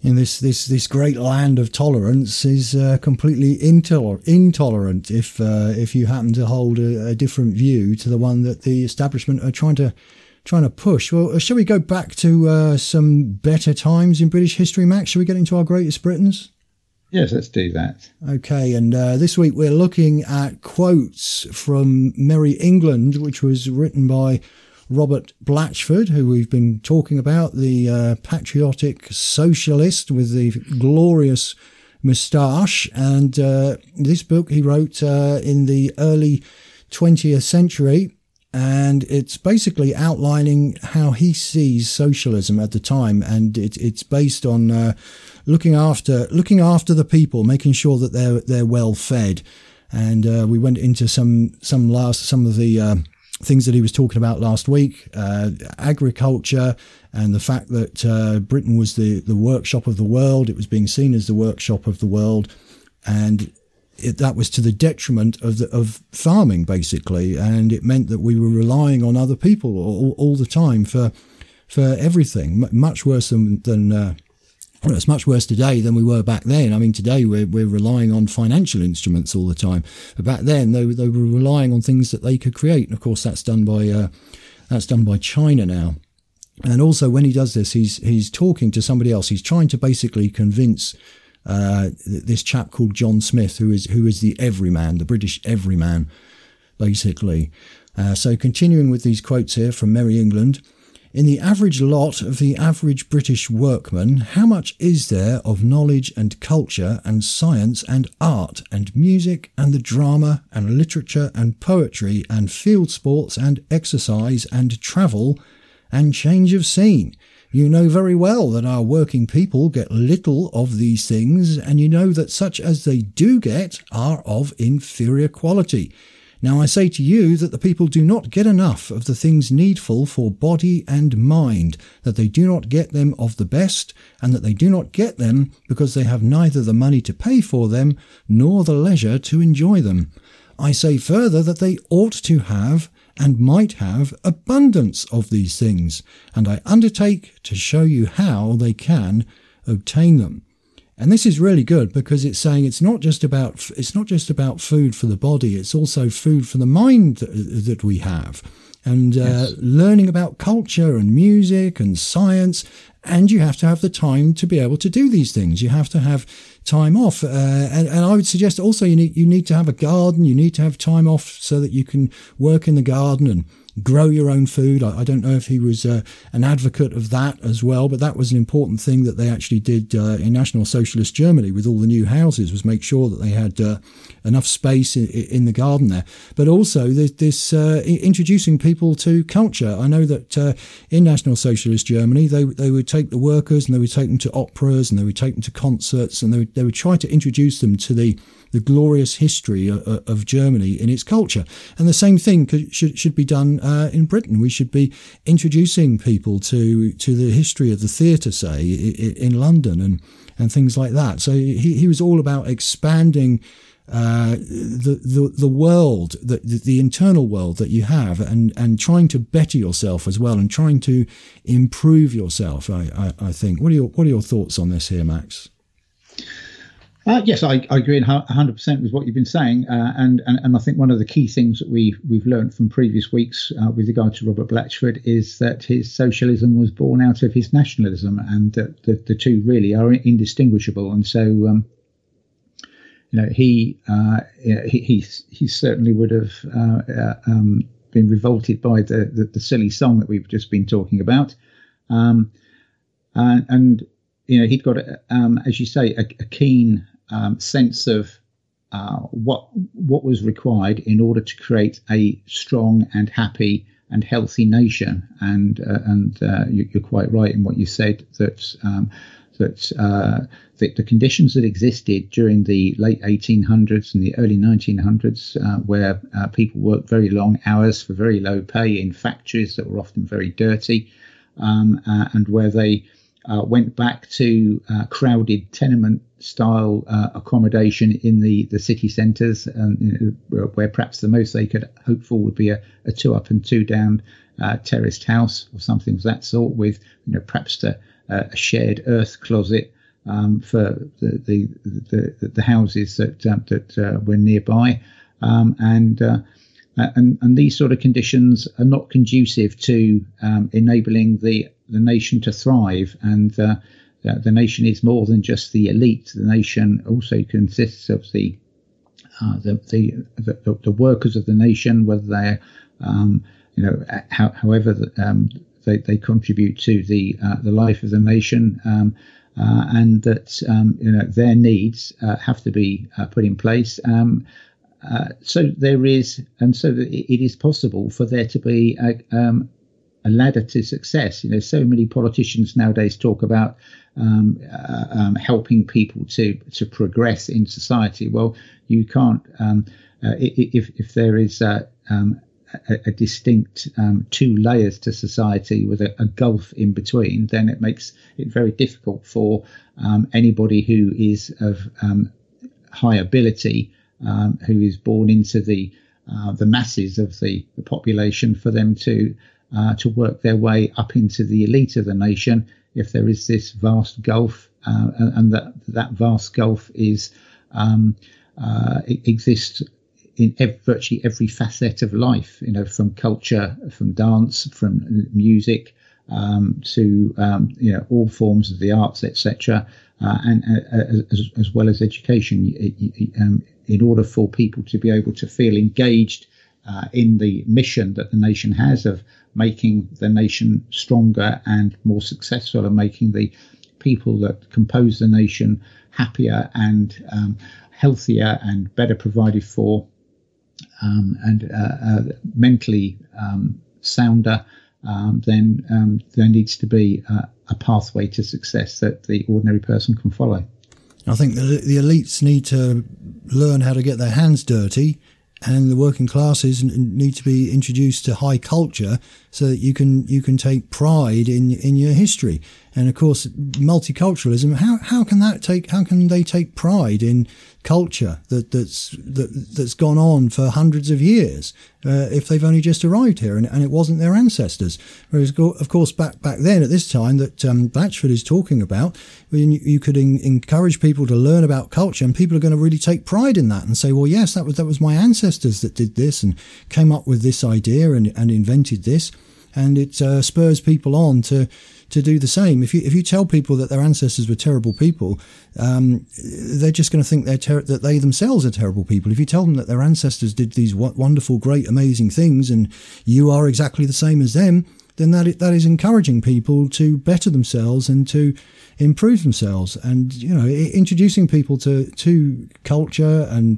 in this this this great land of tolerance is uh, completely intoler- intolerant if uh, if you happen to hold a, a different view to the one that the establishment are trying to trying to push. Well, shall we go back to uh, some better times in British history, Max? Shall we get into our greatest Britons? Yes, let's do that. Okay, and uh, this week we're looking at quotes from Merry England, which was written by Robert Blatchford, who we've been talking about, the uh, patriotic socialist with the glorious moustache. And uh, this book he wrote uh, in the early twentieth century, and it's basically outlining how he sees socialism at the time, and it, it's based on uh, looking after looking after the people, making sure that they're they're well fed. And uh, we went into some some last some of the uh, things that he was talking about last week, uh, agriculture, and the fact that uh, Britain was the the workshop of the world. It was being seen as the workshop of the world, and It, that was to the detriment of the, of farming, basically, and it meant that we were relying on other people all, all the time for for everything. M- much worse than than uh, well, it's much worse today than we were back then. I mean, today we're we're relying on financial instruments all the time, but back then they they were relying on things that they could create, and of course that's done by uh, that's done by China now. And also, when he does this, he's he's talking to somebody else. He's trying to basically convince Uh, this chap called John Smith, who is who is the everyman, the British everyman, basically. Uh, so continuing with these quotes here from Merry England. In the average lot of the average British workman, how much is there of knowledge and culture and science and art and music and the drama and literature and poetry and field sports and exercise and travel and change of scene? You know very well that our working people get little of these things, and you know that such as they do get are of inferior quality. Now I say to you that the people do not get enough of the things needful for body and mind, that they do not get them of the best, and that they do not get them because they have neither the money to pay for them nor the leisure to enjoy them. I say further that they ought to have and might have abundance of these things, and I undertake to show you how they can obtain them. And this is really good, because it's saying it's not just about it's not just about food for the body, it's also food for the mind that, that we have, and uh, yes. learning about culture and music and science. And you have to have the time to be able to do these things. You have to have time off, uh, and, and I would suggest also you need you need to have a garden. You need to have time off so that you can work in the garden and grow your own food. I, I don't know if he was uh, an advocate of that as well, but that was an important thing that they actually did uh, in National Socialist Germany with all the new houses, was make sure that they had uh, enough space in, in the garden there. But also this, this uh, introducing people to culture. I know that uh, in National Socialist Germany, they they would take the workers and they would take them to operas and they would take them to concerts, and they would, they would try to introduce them to the the glorious history of, of Germany in its culture. And the same thing could, should should be done uh, in Britain. We should be introducing people to to the history of the theatre, say, in, in London and, and things like that. So he, he was all about expanding uh, the, the the world, the, the internal world that you have, and, and trying to better yourself as well, and trying to improve yourself, I, I, I think. What are your, what are your thoughts on this here, Max? Uh, yes, I, I agree one hundred percent with what you've been saying, uh, and, and and I think one of the key things that we we've learned from previous weeks uh, with regard to Robert Blatchford is that his socialism was born out of his nationalism, and that the, the two really are indistinguishable. And so, um, you know, he uh, he he, he certainly would have uh, uh, um, been revolted by the, the the silly song that we've just been talking about, um, and, and you know, he'd got, um, as you say, a, a keen um, sense of uh, what what was required in order to create a strong and happy and healthy nation. And uh, and uh, you, you're quite right in what you said, that um, that uh, the, the conditions that existed during the late eighteen hundreds and the early nineteen hundreds, uh, where uh, people worked very long hours for very low pay in factories that were often very dirty, um, uh, and where they Uh, went back to uh, crowded tenement-style uh, accommodation in the, the city centres, um, you know, where perhaps the most they could hope for would be a, a two-up and two-down uh, terraced house or something of that sort, with, you know, perhaps a, a shared earth closet um, for the the, the the houses that uh, that uh, were nearby, um, and, uh, and and these sort of conditions are not conducive to um, enabling the the nation to thrive. And uh, the nation is more than just the elite. The nation also consists of the uh, the, the the the workers of the nation, whether they're um, you know how, however the, um, they they contribute to the uh, the life of the nation. Um, Uh, and that um, you know their needs uh, have to be uh, put in place. Um, uh, so there is, and so that it is possible for there to be a, um, a ladder to success. You know, so many politicians nowadays talk about um, uh, um, helping people to to progress in society. Well, you can't um, uh, if if there is a um, A, a distinct um, two layers to society with a, a gulf in between, then it makes it very difficult for um, anybody who is of um, high ability, um, who is born into the uh, the masses of the, the population, for them to uh, to work their way up into the elite of the nation. If there is this vast gulf, uh, and, and that that vast gulf is um, uh, it exists in ev- virtually every facet of life, you know, from culture, from dance, from music, um, to um, you know all forms of the arts, et cetera, uh, and uh, as, as well as education. It, it, um, in order for people to be able to feel engaged uh, in the mission that the nation has of making the nation stronger and more successful, and making the people that compose the nation happier and um, healthier and better provided for. Um, and uh, uh, mentally um, sounder, um, then um, there needs to be uh, a pathway to success that the ordinary person can follow. I think the, the elites need to learn how to get their hands dirty, and the working classes need to be introduced to high culture so that you can you can take pride in in your history. And of course, multiculturalism. How how can that take? How can they take pride in culture that that's that, that's gone on for hundreds of years uh, if they've only just arrived here and, and it wasn't their ancestors? Whereas, of course, back back then at this time that um, Blatchford is talking about, when you, you could in, encourage people to learn about culture, and people are going to really take pride in that and say, well, yes, that was that was my ancestors that did this and came up with this idea and, and invented this, and it uh, spurs people on to. to do the same. If you if you tell people that their ancestors were terrible people, um, they're just going to think they're ter- that they themselves are terrible people. If you tell them that their ancestors did these w- wonderful, great, amazing things, and you are exactly the same as them, then that that is encouraging people to better themselves and to improve themselves. And you know, introducing people to to culture and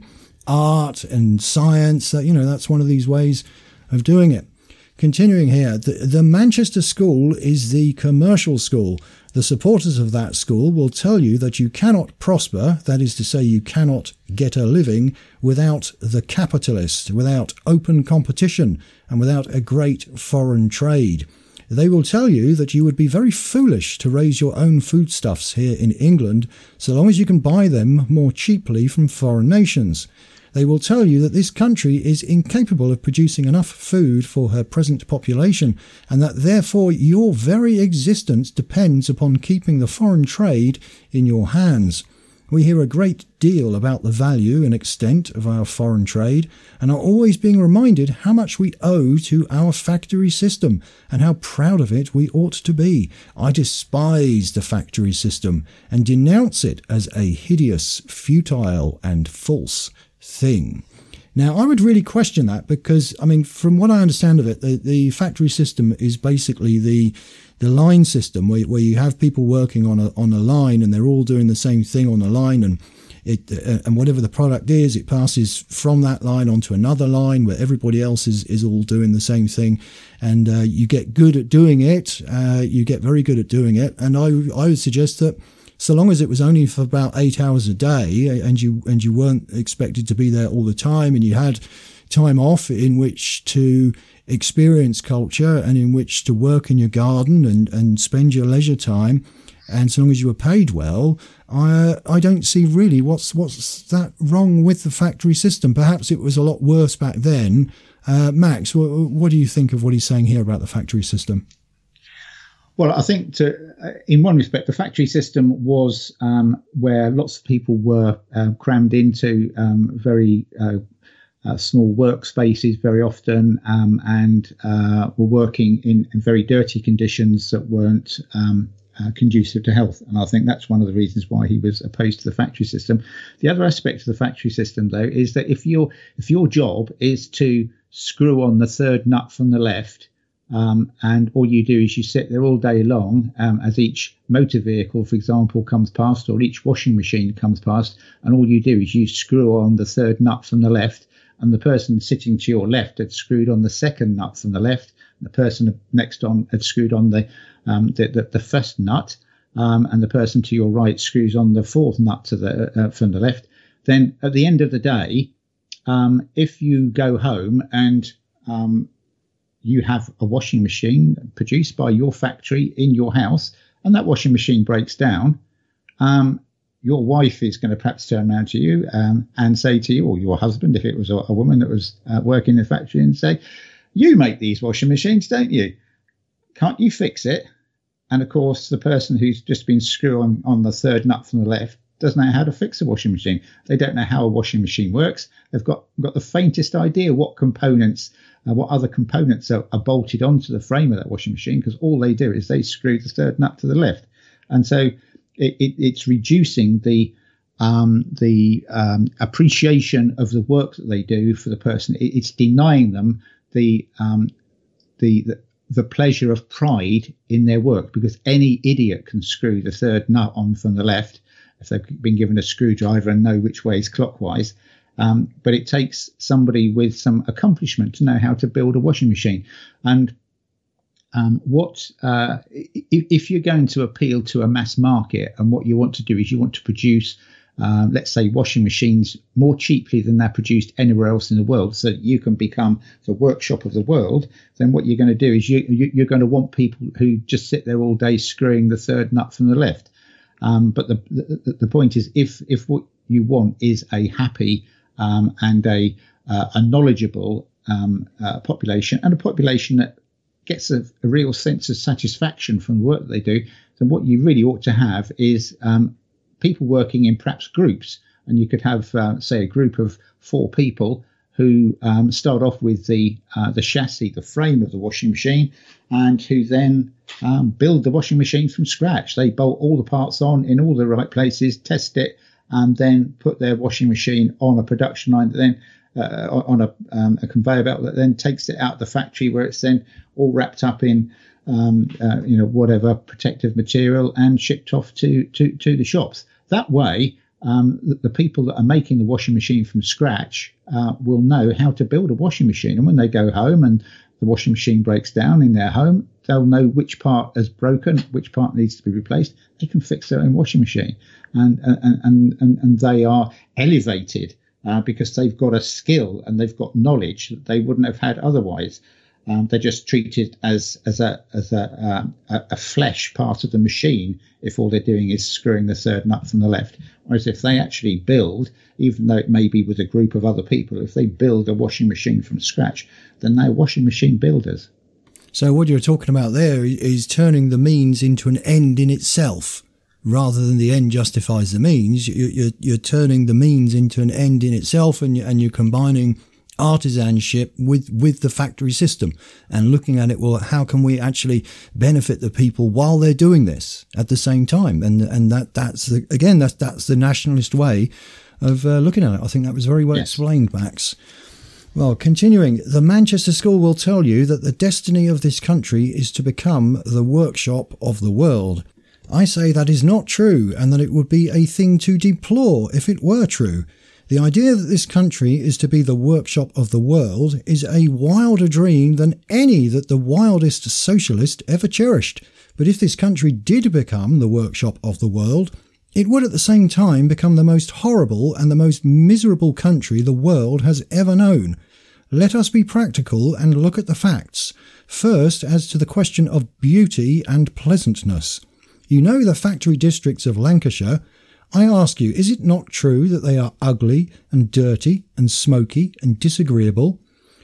art and science, that you know, that's one of these ways of doing it. Continuing here, the, the Manchester School is the commercial school. The supporters of that school will tell you that you cannot prosper, that is to say you cannot get a living, without the capitalist, without open competition, and without a great foreign trade. They will tell you that you would be very foolish to raise your own foodstuffs here in England, so long as you can buy them more cheaply from foreign nations. They will tell you that this country is incapable of producing enough food for her present population, and that therefore your very existence depends upon keeping the foreign trade in your hands. We hear a great deal about the value and extent of our foreign trade, and are always being reminded how much we owe to our factory system, and how proud of it we ought to be. I despise the factory system, and denounce it as a hideous, futile, and false thing. Now, I would really question that, because, I mean, from what I understand of it, the, the factory system is basically the the line system where, where you have people working on a on a line, and they're all doing the same thing on the line, and it uh, and whatever the product is, it passes from that line onto another line where everybody else is, is all doing the same thing, and uh, you get good at doing it. Uh, you get very good at doing it, and I I would suggest that, so long as it was only for about eight hours a day, and you and you weren't expected to be there all the time, and you had time off in which to experience culture and in which to work in your garden and, and spend your leisure time, and so long as you were paid well, I I don't see really what's what's that wrong with the factory system. Perhaps it was a lot worse back then. Uh, Max, what, what do you think of what he's saying here about the factory system? Well, I think to, uh, in one respect, the factory system was um, where lots of people were uh, crammed into um, very uh, uh, small workspaces very often um, and uh, were working in, in very dirty conditions that weren't um, uh, conducive to health. And I think that's one of the reasons why he was opposed to the factory system. The other aspect of the factory system, though, is that if your if your job is to screw on the third nut from the left, Um, and all you do is you sit there all day long um, as each motor vehicle, for example, comes past, or each washing machine comes past, and all you do is you screw on the third nut from the left, and the person sitting to your left had screwed on the second nut from the left, and the person next on had screwed on the um, the, the, the first nut, um, and the person to your right screws on the fourth nut to the uh, from the left. Then at the end of the day, um, if you go home and um, you have a washing machine produced by your factory in your house, and that washing machine breaks down, um, your wife is going to perhaps turn around to you um, and say to you, or your husband, if it was a, a woman that was uh, working in the factory, and say, you make these washing machines, don't you? Can't you fix it? And of course, the person who's just been screwing on, on the third nut from the left doesn't know how to fix a washing machine. They don't know how a washing machine works. They've got, got the faintest idea what components, uh, what other components are, are bolted onto the frame of that washing machine, because all they do is they screw the third nut to the left. And so it, it, it's reducing the um, the um, appreciation of the work that they do for the person. It, it's denying them the, um, the the the pleasure of pride in their work, because any idiot can screw the third nut on from the left if they've been given a screwdriver and know which way is clockwise. Um, but it takes somebody with some accomplishment to know how to build a washing machine. And um, what uh, if, if you're going to appeal to a mass market, and what you want to do is you want to produce, um, let's say, washing machines more cheaply than they're produced anywhere else in the world, so that you can become the workshop of the world, then what you're going to do is you, you, you're going to want people who just sit there all day screwing the third nut from the left. Um, but the, the the point is, if if what you want is a happy um, and a uh, a knowledgeable um, uh, population, and a population that gets a, a real sense of satisfaction from the work that they do, then what you really ought to have is um, people working in perhaps groups. And you could have, uh, say, a group of four people who um, start off with the uh, the chassis, the frame of the washing machine, and who then um, build the washing machine from scratch. They bolt all the parts on in all the right places, test it, and then put their washing machine on a production line that then uh, on a, um, a conveyor belt that then takes it out of the factory, where it's then all wrapped up in um, uh, you know whatever protective material and shipped off to to, to the shops. That way, Um, the, the people that are making the washing machine from scratch uh, will know how to build a washing machine. And when they go home and the washing machine breaks down in their home, they'll know which part is broken, which part needs to be replaced. They can fix their own washing machine. And and and, and, and they are elevated uh, because they've got a skill and they've got knowledge that they wouldn't have had otherwise. Um, they're just treated as as a as a, um, a a flesh part of the machine if all they're doing is screwing the third nut from the left. Whereas if they actually build, even though it may be with a group of other people, if they build a washing machine from scratch, then they're washing machine builders. So what you're talking about there is turning the means into an end in itself, rather than the end justifies the means. You're you're turning the means into an end in itself, and you and you're combining artisanship with with the factory system and looking at it, well, how can we actually benefit the people while they're doing this at the same time? And and that that's the, again that's that's the nationalist way of uh, looking at it. I think that was very well yes. explained, Max. Well, continuing, the Manchester School will tell you that the destiny of this country is to become the workshop of the world. I say that is not true, and that it would be a thing to deplore if it were true. The idea that this country is to be the workshop of the world is a wilder dream than any that the wildest socialist ever cherished. But if this country did become the workshop of the world, it would at the same time become the most horrible and the most miserable country the world has ever known. Let us be practical and look at the facts. First, as to the question of beauty and pleasantness. You know the factory districts of Lancashire. I ask you, is it not true that they are ugly and dirty and smoky and disagreeable?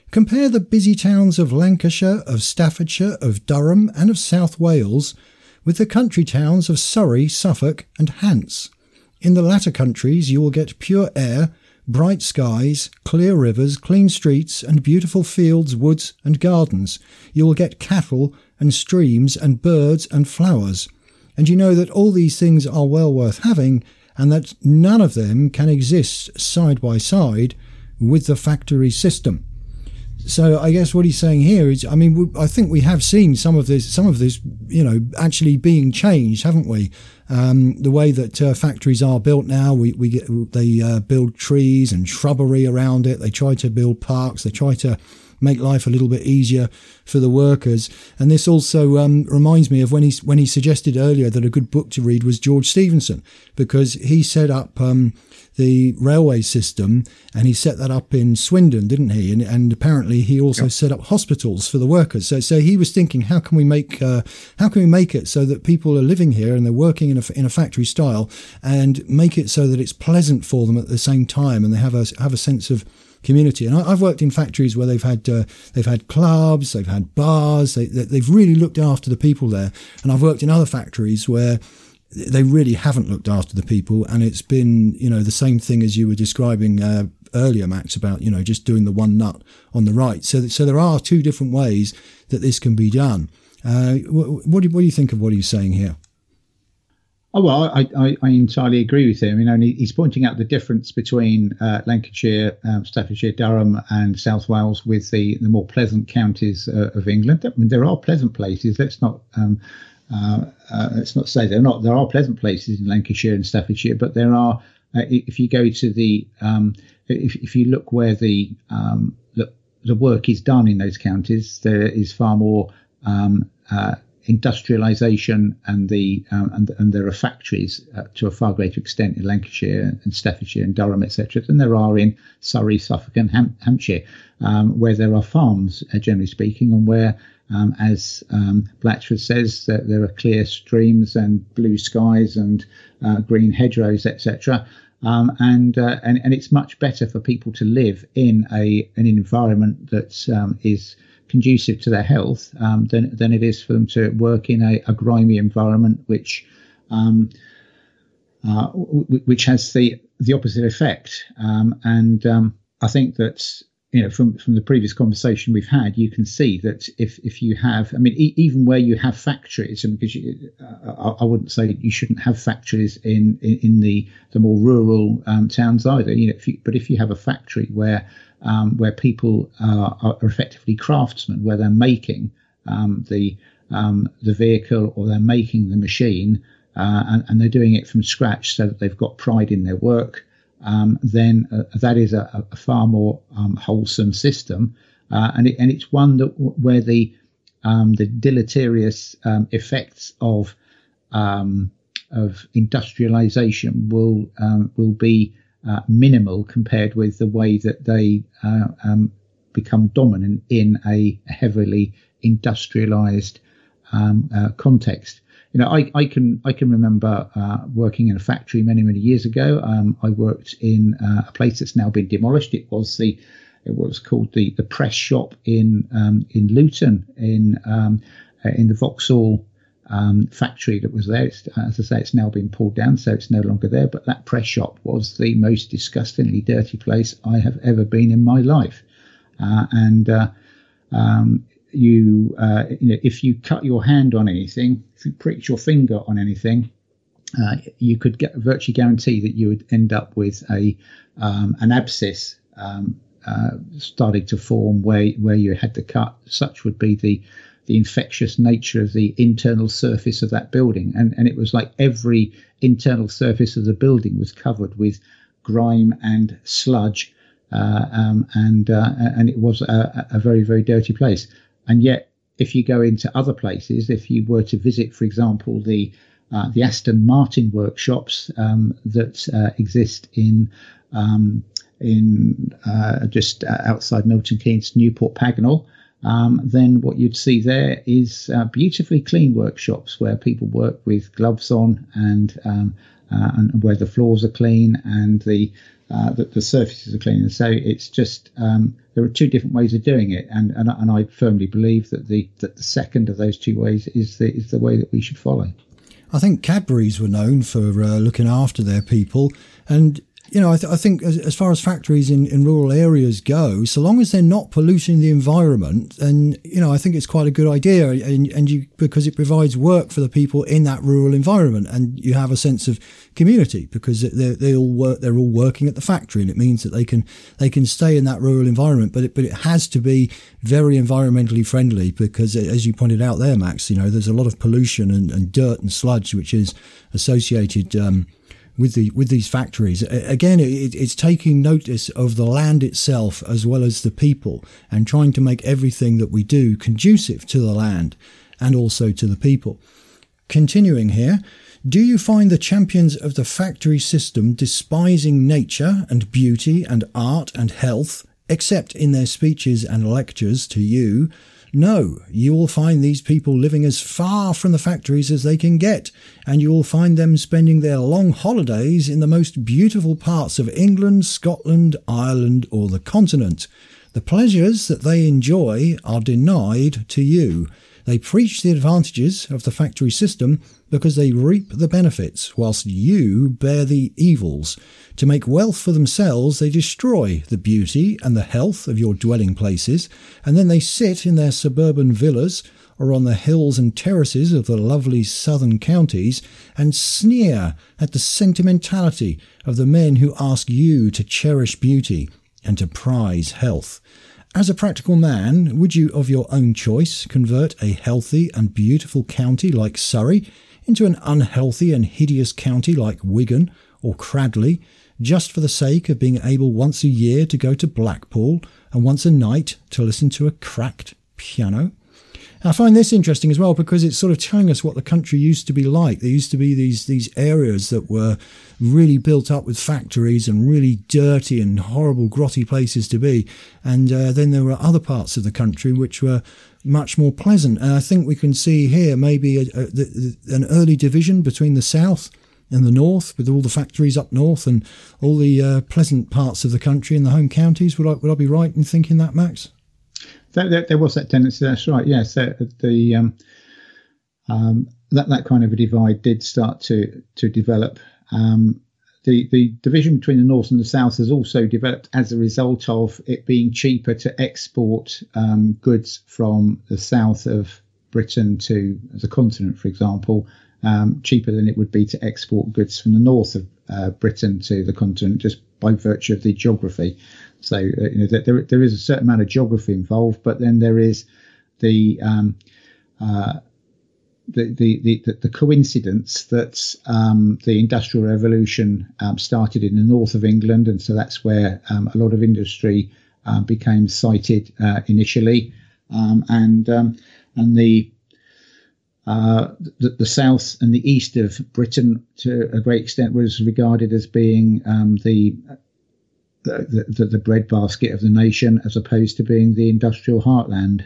Compare the busy towns of Lancashire, of Staffordshire, of Durham and of South Wales with the country towns of Surrey, Suffolk and Hants. In the latter countries you will get pure air, bright skies, clear rivers, clean streets and beautiful fields, woods and gardens. You will get cattle and streams and birds and flowers. And you know that all these things are well worth having, and that none of them can exist side by side with the factory system. So I guess what he's saying here is, I mean, I think we have seen some of this, some of this, you know, actually being changed, haven't we? Um, the way that uh, factories are built now, we, we get, they uh, build trees and shrubbery around it. They try to build parks. They try to make life a little bit easier for the workers. And this also um, reminds me of when he when he suggested earlier that a good book to read was George Stephenson, because he set up um, the railway system, and he set that up in Swindon, didn't he? And, and apparently he also yep. set up hospitals for the workers. So so he was thinking, how can we make uh, how can we make it so that people are living here and they're working in a in a factory style, and make it so that it's pleasant for them at the same time, and they have a have a sense of community. And I've worked in factories where they've had uh, they've had clubs, they've had bars, they, they've really looked after the people there. And I've worked in other factories where they really haven't looked after the people, and it's been, you know, the same thing as you were describing uh, earlier, Max, about, you know, just doing the one nut on the right. So, so there are two different ways that this can be done. Uh, what, what, do, what do you think of what he's saying here? Oh, well, I, I, I entirely agree with him. You know, and he, he's pointing out the difference between uh, Lancashire, um, Staffordshire, Durham and South Wales with the, the more pleasant counties uh, of England. I mean, there are pleasant places. Let's not um, uh, uh, let's not say they're not. There are pleasant places in Lancashire and Staffordshire, but there are, uh, if you go to the, um, if, if you look where the, um, the, the work is done in those counties, there is far more um, uh, industrialisation, and the um, and, and there are factories uh, to a far greater extent in Lancashire and Staffordshire and Durham, et cetera, than there are in Surrey, Suffolk and Ham- Hampshire, um, where there are farms, uh, generally speaking, and where, um, as um, Blatchford says, that there are clear streams and blue skies and uh, green hedgerows, et cetera. Um, and, uh, and and it's much better for people to live in a an environment that um, is conducive to their health um, than than it is for them to work in a, a grimy environment, which um, uh, w- which has the the opposite effect. Um, and um, I think that, you know, from from the previous conversation we've had, you can see that if if you have, I mean, e- even where you have factories, and because you, uh, I, I wouldn't say you shouldn't have factories in in, in the the more rural um, towns either. You know, if you, but if you have a factory where Um, where people uh, are effectively craftsmen, where they're making um, the um, the vehicle, or they're making the machine, uh, and, and they're doing it from scratch so that they've got pride in their work, um, then uh, that is a, a far more um, wholesome system, uh, and it, and it's one that where the um, the deleterious um, effects of um, of industrialization will um, will be Uh, minimal compared with the way that they uh, um, become dominant in a heavily industrialized um, uh, context. You know, I, I can I can remember uh, working in a factory many many years ago. Um, I worked in uh, a place that's now been demolished. It was the it was called the the press shop in um, in Luton in um, uh, in the Vauxhall Um, factory that was there. It's, as I say, it's now been pulled down, so it's no longer there. But that press shop was the most disgustingly dirty place I have ever been in my life. Uh, and uh, um, you, uh, you know, if you cut your hand on anything, if you pricked your finger on anything, uh, you could get virtually guarantee that you would end up with a um, an abscess um, uh, starting to form where where you had the cut. Such would be the the infectious nature of the internal surface of that building. And, and it was like every internal surface of the building was covered with grime and sludge. Uh, um, and uh, and it was a, a very, very dirty place. And yet, if you go into other places, if you were to visit, for example, the uh, the Aston Martin workshops um, that uh, exist in um, in uh, just outside Milton Keynes, Newport Pagnell, Um, then what you'd see there is uh, beautifully clean workshops where people work with gloves on and um, uh, and where the floors are clean and the uh, the, the surfaces are clean. And so it's just um, there are two different ways of doing it, and and, and I firmly believe that the that the second of those two ways is the is the way that we should follow. I think Cadbury's were known for uh, looking after their people, and you know, I, th- I think as, as far as factories in, in rural areas go, so long as they're not polluting the environment, then, you know, I think it's quite a good idea. And, and you, because it provides work for the people in that rural environment, and you have a sense of community because they they all work, they're all working at the factory, and it means that they can they can stay in that rural environment. But it, but it has to be very environmentally friendly because, as you pointed out there, Max, you know, there's a lot of pollution and, and dirt and sludge which is associated Um, with the with these factories. Again, it, it's taking notice of the land itself as well as the people, and trying to make everything that we do conducive to the land and also to the people. Continuing here, do you find the champions of the factory system despising nature and beauty and art and health, except in their speeches and lectures to you? No, you will find these people living as far from the factories as they can get, and you will find them spending their long holidays in the most beautiful parts of England, Scotland, Ireland, or the continent. The pleasures that they enjoy are denied to you. They preach the advantages of the factory system because they reap the benefits, whilst you bear the evils. To make wealth for themselves, they destroy the beauty and the health of your dwelling places, and then they sit in their suburban villas or on the hills and terraces of the lovely southern counties and sneer at the sentimentality of the men who ask you to cherish beauty and to prize health. As a practical man, would you of your own choice convert a healthy and beautiful county like Surrey into an unhealthy and hideous county like Wigan or Cradley, just for the sake of being able once a year to go to Blackpool and once a night to listen to a cracked piano? I find this interesting as well because it's sort of telling us what the country used to be like. There used to be these these areas that were really built up with factories and really dirty and horrible, grotty places to be. And uh, then there were other parts of the country which were much more pleasant. And I think we can see here maybe a, a, the, an early division between the south and the north, with all the factories up north and all the uh, pleasant parts of the country in the home counties. Would I, would I be right in thinking that, Max? There, there was that tendency. That's right. Yes, yeah, so the um, um, that that kind of a divide did start to to develop. Um, the the division between the north and the south has also developed as a result of it being cheaper to export um, goods from the south of Britain to the continent, for example, um, cheaper than it would be to export goods from the north of uh, Britain to the continent, just by virtue of the geography. So uh, you know, there there is a certain amount of geography involved, but then there is the um, uh, the, the the the coincidence that um, the Industrial Revolution um, started in the north of England, and so that's where um, a lot of industry um, became sited uh, initially, um, and um, and the Uh, the, the south and the east of Britain, to a great extent, was regarded as being um, the, the, the the breadbasket of the nation, as opposed to being the industrial heartland.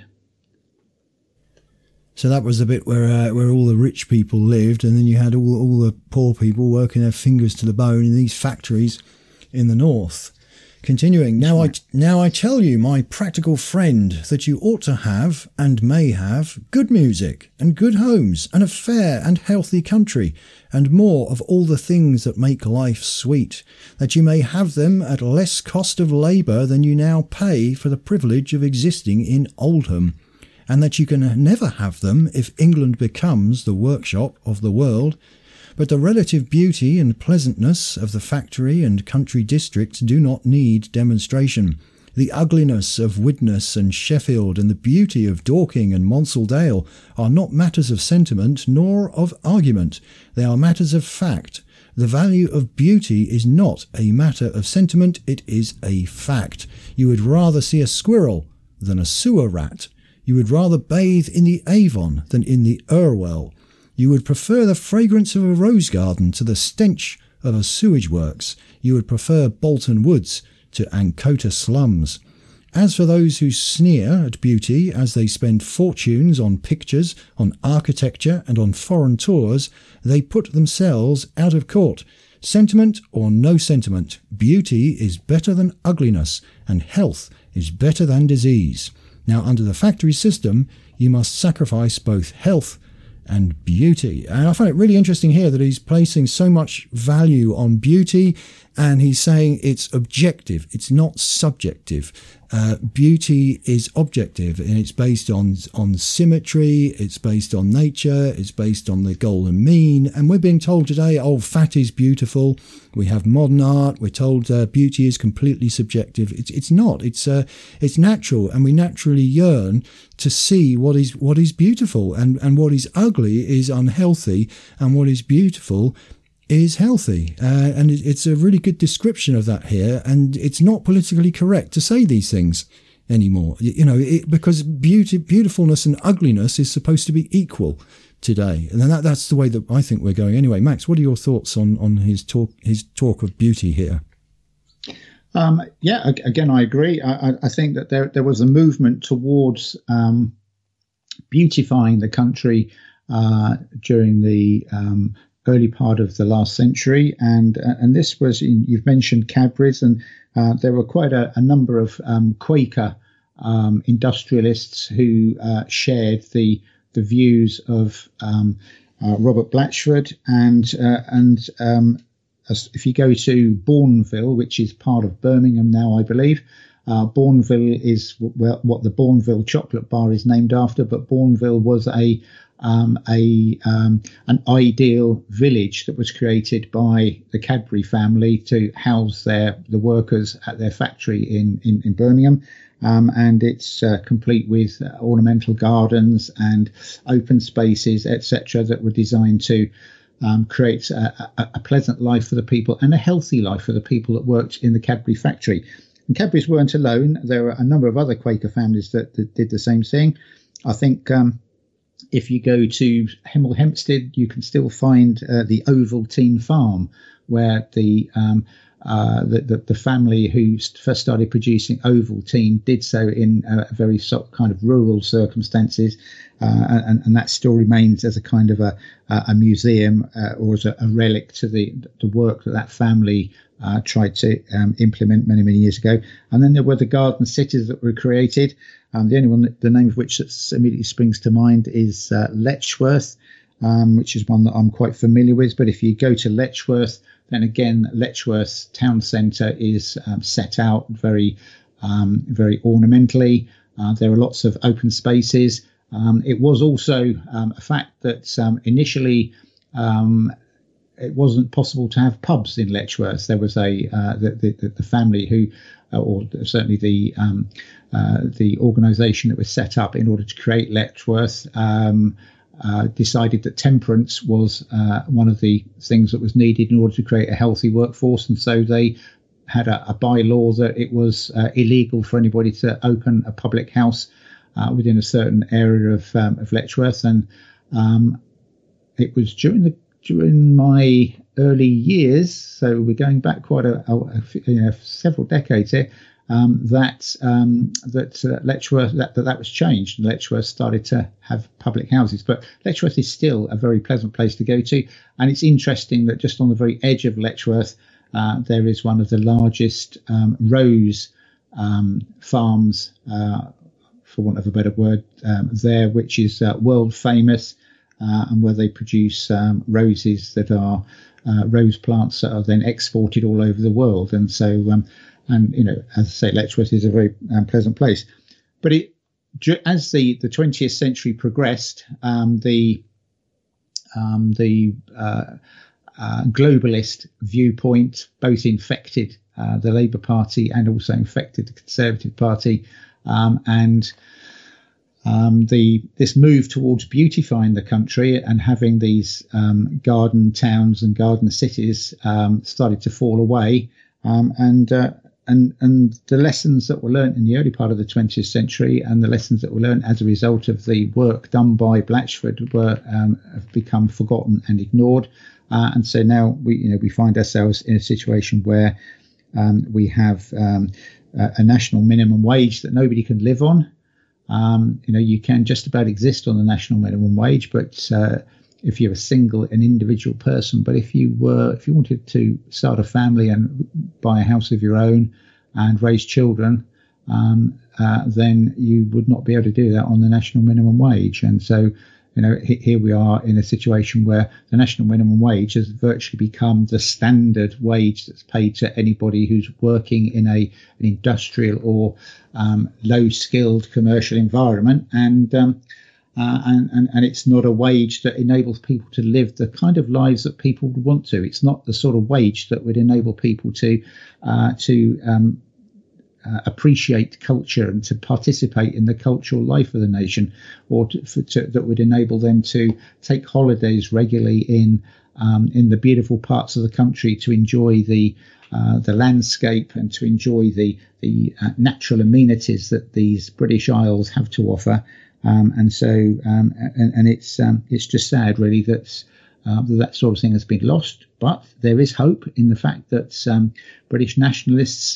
So that was the bit where uh, where all the rich people lived, and then you had all all the poor people working their fingers to the bone in these factories in the north. Continuing, now I, now I tell you, my practical friend, that you ought to have, and may have, good music, and good homes, and a fair and healthy country, and more of all the things that make life sweet, that you may have them at less cost of labour than you now pay for the privilege of existing in Oldham, and that you can never have them if England becomes the workshop of the world. But the relative beauty and pleasantness of the factory and country districts do not need demonstration. The ugliness of Widnes and Sheffield and the beauty of Dorking and Monsaldale are not matters of sentiment nor of argument. They are matters of fact. The value of beauty is not a matter of sentiment, it is a fact. You would rather see a squirrel than a sewer rat. You would rather bathe in the Avon than in the Irwell. You would prefer the fragrance of a rose garden to the stench of a sewage works. You would prefer Bolton Woods to Ancona slums. As for those who sneer at beauty as they spend fortunes on pictures, on architecture and on foreign tours, they put themselves out of court. Sentiment or no sentiment, beauty is better than ugliness, and health is better than disease. Now, under the factory system, you must sacrifice both health and beauty. And I find it really interesting here that he's placing so much value on beauty, and he's saying it's objective, it's not subjective. Uh, beauty is objective, and it's based on on symmetry, it's based on nature, it's based on the golden mean. And we're being told today, oh, fat is beautiful. We have modern art. We're told uh, beauty is completely subjective. It's it's not. It's uh, it's natural, and we naturally yearn to see what is what is beautiful, and and what is ugly is unhealthy, and what is beautiful is healthy. Uh, and it's a really good description of that here. And it's not politically correct to say these things anymore, you know, it, because beauty, beautifulness and ugliness is supposed to be equal today. And that, that's the way that I think we're going anyway. Max, what are your thoughts on, on his talk, his talk of beauty here? Um, yeah, again, I agree. I, I think that there, there was a movement towards um, beautifying the country uh, during the um, early part of the last century, and uh, and this was in, you've mentioned Cadbury's, and uh, there were quite a, a number of um, Quaker um, industrialists who uh, shared the the views of um, uh, Robert Blatchford, and uh, and um, as, if you go to Bournville, which is part of Birmingham now, I believe. Uh, Bournville is w- what the Bournville chocolate bar is named after, but Bournville was a Um, a um, an ideal village that was created by the Cadbury family to house their the workers at their factory in in, in Birmingham, um, and it's uh, complete with uh, ornamental gardens and open spaces, et cetera, that were designed to um, create a, a, a pleasant life for the people and a healthy life for the people that worked in the Cadbury factory. And Cadbury's weren't alone. There were a number of other Quaker families that, that did the same thing. I think. Um, If you go to Hemel Hempstead, you can still find uh, the Ovaltine farm, where the, um, uh, the, the the family who first started producing Ovaltine did so in a very sort of kind of rural circumstances, uh, and, and that still remains as a kind of a a museum uh, or as a, a relic to the the work that that family uh, tried to um, implement many many years ago. And then there were the garden cities that were created. Um, the only one, that, the name of which that's immediately springs to mind is uh, Letchworth, um, which is one that I'm quite familiar with. But if you go to Letchworth, then again, Letchworth town centre is um, set out very, um, very ornamentally. Uh, there are lots of open spaces. Um, it was also um, a fact that um, initially um, it wasn't possible to have pubs in Letchworth. There was a uh, the, the, the family who, uh, or certainly the um, uh, the organisation that was set up in order to create Letchworth, um, uh, decided that temperance was uh, one of the things that was needed in order to create a healthy workforce, and so they had a, a bylaw that it was uh, illegal for anybody to open a public house uh, within a certain area of um, of Letchworth, and um, it was during the during my early years, so we're going back quite a, a, a you know, several decades here, um, that um, that uh, Letchworth that, that that was changed, and Letchworth started to have public houses. But Letchworth is still a very pleasant place to go to, and it's interesting that just on the very edge of Letchworth, uh, there is one of the largest um, rose um, farms, uh, for want of a better word, um, there, which is uh, world famous. Uh, and where they produce um, roses that are uh, rose plants that are then exported all over the world. And so, um, and you know, as I say, Letchworth is a very um, pleasant place. But it, as the, the twentieth century progressed, um, the um, the uh, uh, globalist viewpoint both infected uh, the Labour Party and also infected the Conservative Party, um, and Um, the this move towards beautifying the country and having these um, garden towns and garden cities um, started to fall away, um, and uh, and and the lessons that were learnt in the early part of the twentieth century and the lessons that were learnt as a result of the work done by Blatchford were um, have become forgotten and ignored, uh, and so now we you know we find ourselves in a situation where um, we have um, a, a national minimum wage that nobody can live on. Um, you know, you can just about exist on the national minimum wage, but uh, if you're a single, an individual person, but if you were, if you wanted to start a family and buy a house of your own and raise children, um, uh, then you would not be able to do that on the national minimum wage. And so, you know, here we are in a situation where the national minimum wage has virtually become the standard wage that's paid to anybody who's working in a an industrial or um, low-skilled commercial environment, and, um, uh, and and and it's not a wage that enables people to live the kind of lives that people would want to. It's not the sort of wage that would enable people to uh, to um, Uh, appreciate culture and to participate in the cultural life of the nation, or to, for, to, that would enable them to take holidays regularly in um, in the beautiful parts of the country, to enjoy the uh, the landscape and to enjoy the the uh, natural amenities that these British Isles have to offer. Um, and so um, and, and it's um, it's just sad, really, that uh, that, that sort of thing has been lost. But there is hope in the fact that um, British nationalists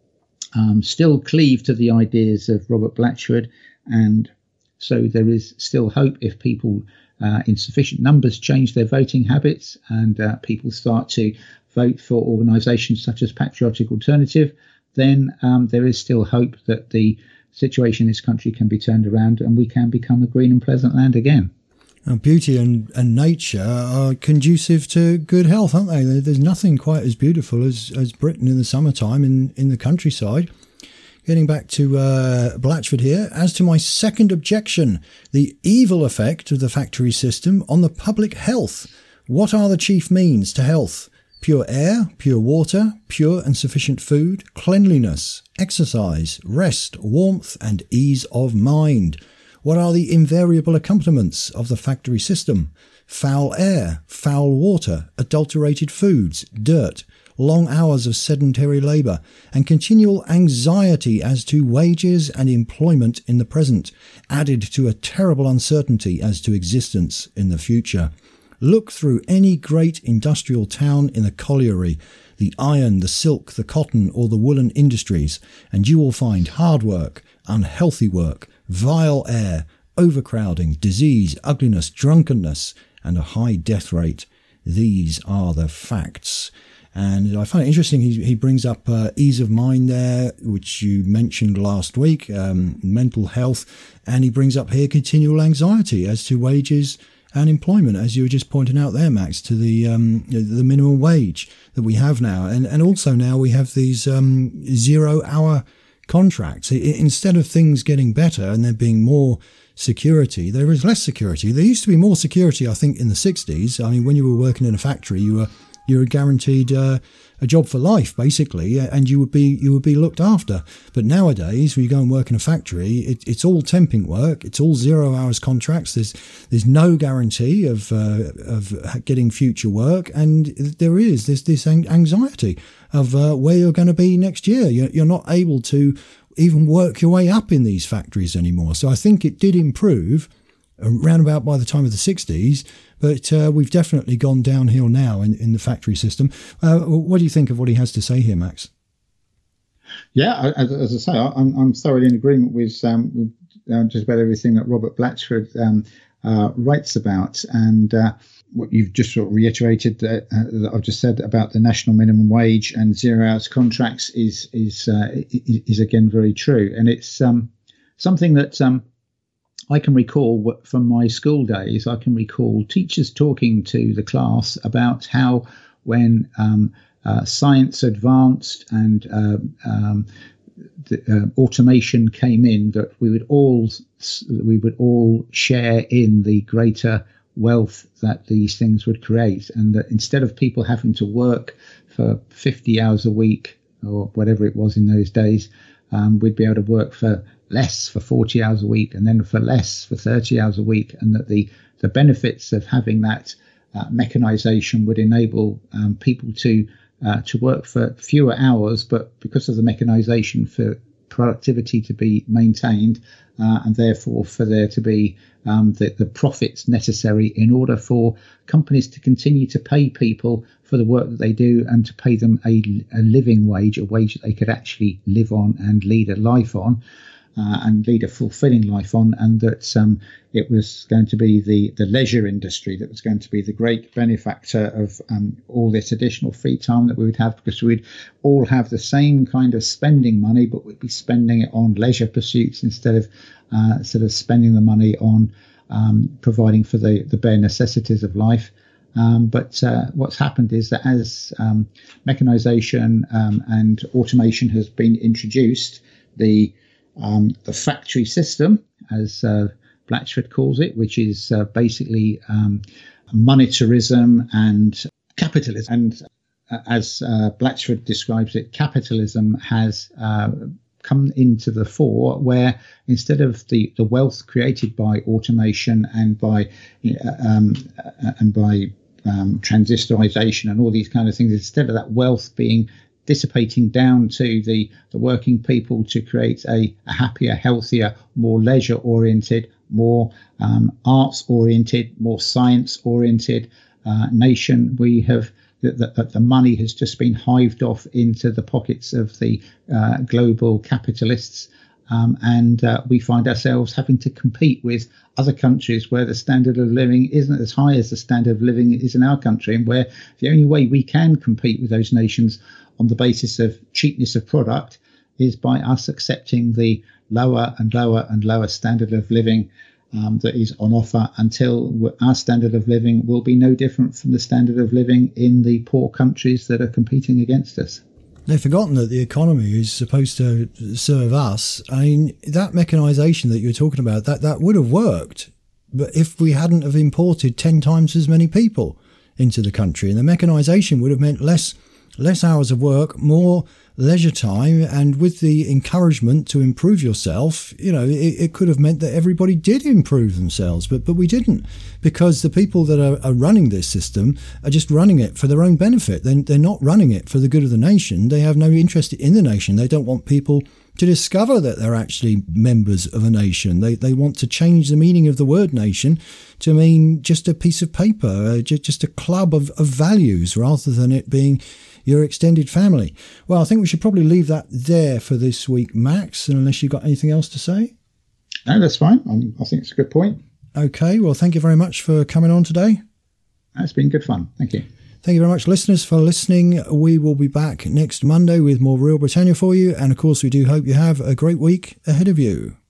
Um, still cleave to the ideas of Robert Blatchford, and so there is still hope if people uh, in sufficient numbers change their voting habits and uh, people start to vote for organisations such as Patriotic Alternative, then um, there is still hope that the situation in this country can be turned around and we can become a green and pleasant land again. Now, beauty and, and nature are conducive to good health, aren't they? There's nothing quite as beautiful as, as Britain in the summertime in, in the countryside. Getting back to uh, Blatchford here, as to my second objection, the evil effect of the factory system on the public health. What are the chief means to health? Pure air, pure water, pure and sufficient food, cleanliness, exercise, rest, warmth and ease of mind. What are the invariable accompaniments of the factory system? Foul air, foul water, adulterated foods, dirt, long hours of sedentary labour, and continual anxiety as to wages and employment in the present, added to a terrible uncertainty as to existence in the future. Look through any great industrial town in the colliery, the iron, the silk, the cotton, or the woolen industries, and you will find hard work, unhealthy work, vile air, overcrowding, disease, ugliness, drunkenness, and a high death rate. These are the facts. And I find it interesting, he, he brings up uh, ease of mind there, which you mentioned last week, um, mental health, and he brings up here continual anxiety as to wages and employment, as you were just pointing out there, Max, to the um, the minimum wage that we have now. And, and also now we have these um, zero-hour contracts. Instead of things getting better and there being more security, there is less security. There used to be more security, I think, in the sixties. I mean, when you were working in a factory, you were you were guaranteed uh, a job for life, basically, and you would be you would be looked after. But nowadays, when you go and work in a factory, it, it's all temping work. It's all zero hours contracts. There's there's no guarantee of uh, of getting future work, and there is there's this anxiety of uh, where you're going to be next year. You're, you're not able to even work your way up in these factories anymore. So I think it did improve around about by the time of the sixties, but uh, we've definitely gone downhill now in, in the factory system. Uh, what do you think of what he has to say here, Max? Yeah, as, as I say, I'm, I'm thoroughly in agreement with, um, with uh, just about everything that Robert Blatchford um, uh, writes about. And uh, what you've just sort of reiterated uh, uh, that I've just said about the national minimum wage and zero hours contracts is is uh, is, is again very true. And it's um, something that um, I can recall from my school days. I can recall teachers talking to the class about how when um, uh, science advanced and uh, um, the, uh, automation came in, that we would all we would all share in the greater wealth that these things would create, and that instead of people having to work for fifty hours a week or whatever it was in those days, um, we'd be able to work for less for forty hours a week, and then for less for thirty hours a week, and that the the benefits of having that uh, mechanization would enable um, people to uh, to work for fewer hours, but because of the mechanization, for productivity to be maintained, uh, and therefore for there to be um, the, the profits necessary in order for companies to continue to pay people for the work that they do and to pay them a, a living wage, a wage that they could actually live on and lead a life on. Uh, and lead a fulfilling life on, and that um, it was going to be the, the leisure industry that was going to be the great benefactor of um, all this additional free time that we would have, because we'd all have the same kind of spending money, but we'd be spending it on leisure pursuits instead of uh, sort of spending the money on um, providing for the, the bare necessities of life. Um, but uh, what's happened is that as um, mechanization um, and automation has been introduced, the Um, the factory system, as uh, Blatchford calls it, which is uh, basically um, monetarism and capitalism. And uh, as uh, Blatchford describes it, capitalism has uh, come into the fore, where instead of the, the wealth created by automation and by uh, um, uh, and by um, transistorization and all these kind of things, instead of that wealth being dissipating down to the, the working people to create a, a happier, healthier, more leisure-oriented, more um, arts-oriented, more science-oriented uh, nation, we have that the, the money has just been hived off into the pockets of the uh, global capitalists. Um, and uh, we find ourselves having to compete with other countries where the standard of living isn't as high as the standard of living is in our country, and where the only way we can compete with those nations on the basis of cheapness of product is by us accepting the lower and lower and lower standard of living um, that is on offer, until our standard of living will be no different from the standard of living in the poor countries that are competing against us. They've forgotten that the economy is supposed to serve us. I mean, that mechanisation that you were talking about, that, that would have worked, but if we hadn't have imported ten times as many people into the country, and the mechanisation would have meant less less hours of work, more leisure time, and with the encouragement to improve yourself, you know, it, it could have meant that everybody did improve themselves, but but we didn't, because the people that are, are running this system are just running it for their own benefit. They're, they're not running it for the good of the nation. They have no interest in the nation. They don't want people to discover that they're actually members of a nation. They they want to change the meaning of the word nation to mean just a piece of paper, uh, just, just a club of, of values, rather than it being your extended family. Well, I think we should probably leave that there for this week, Max, unless you've got anything else to say. No, that's fine. Um, I think it's a good point. Okay, well, thank you very much for coming on today. That's been good fun. Thank you. Thank you very much, listeners, for listening. We will be back next Monday with more Real Britannia for you. And, of course, we do hope you have a great week ahead of you.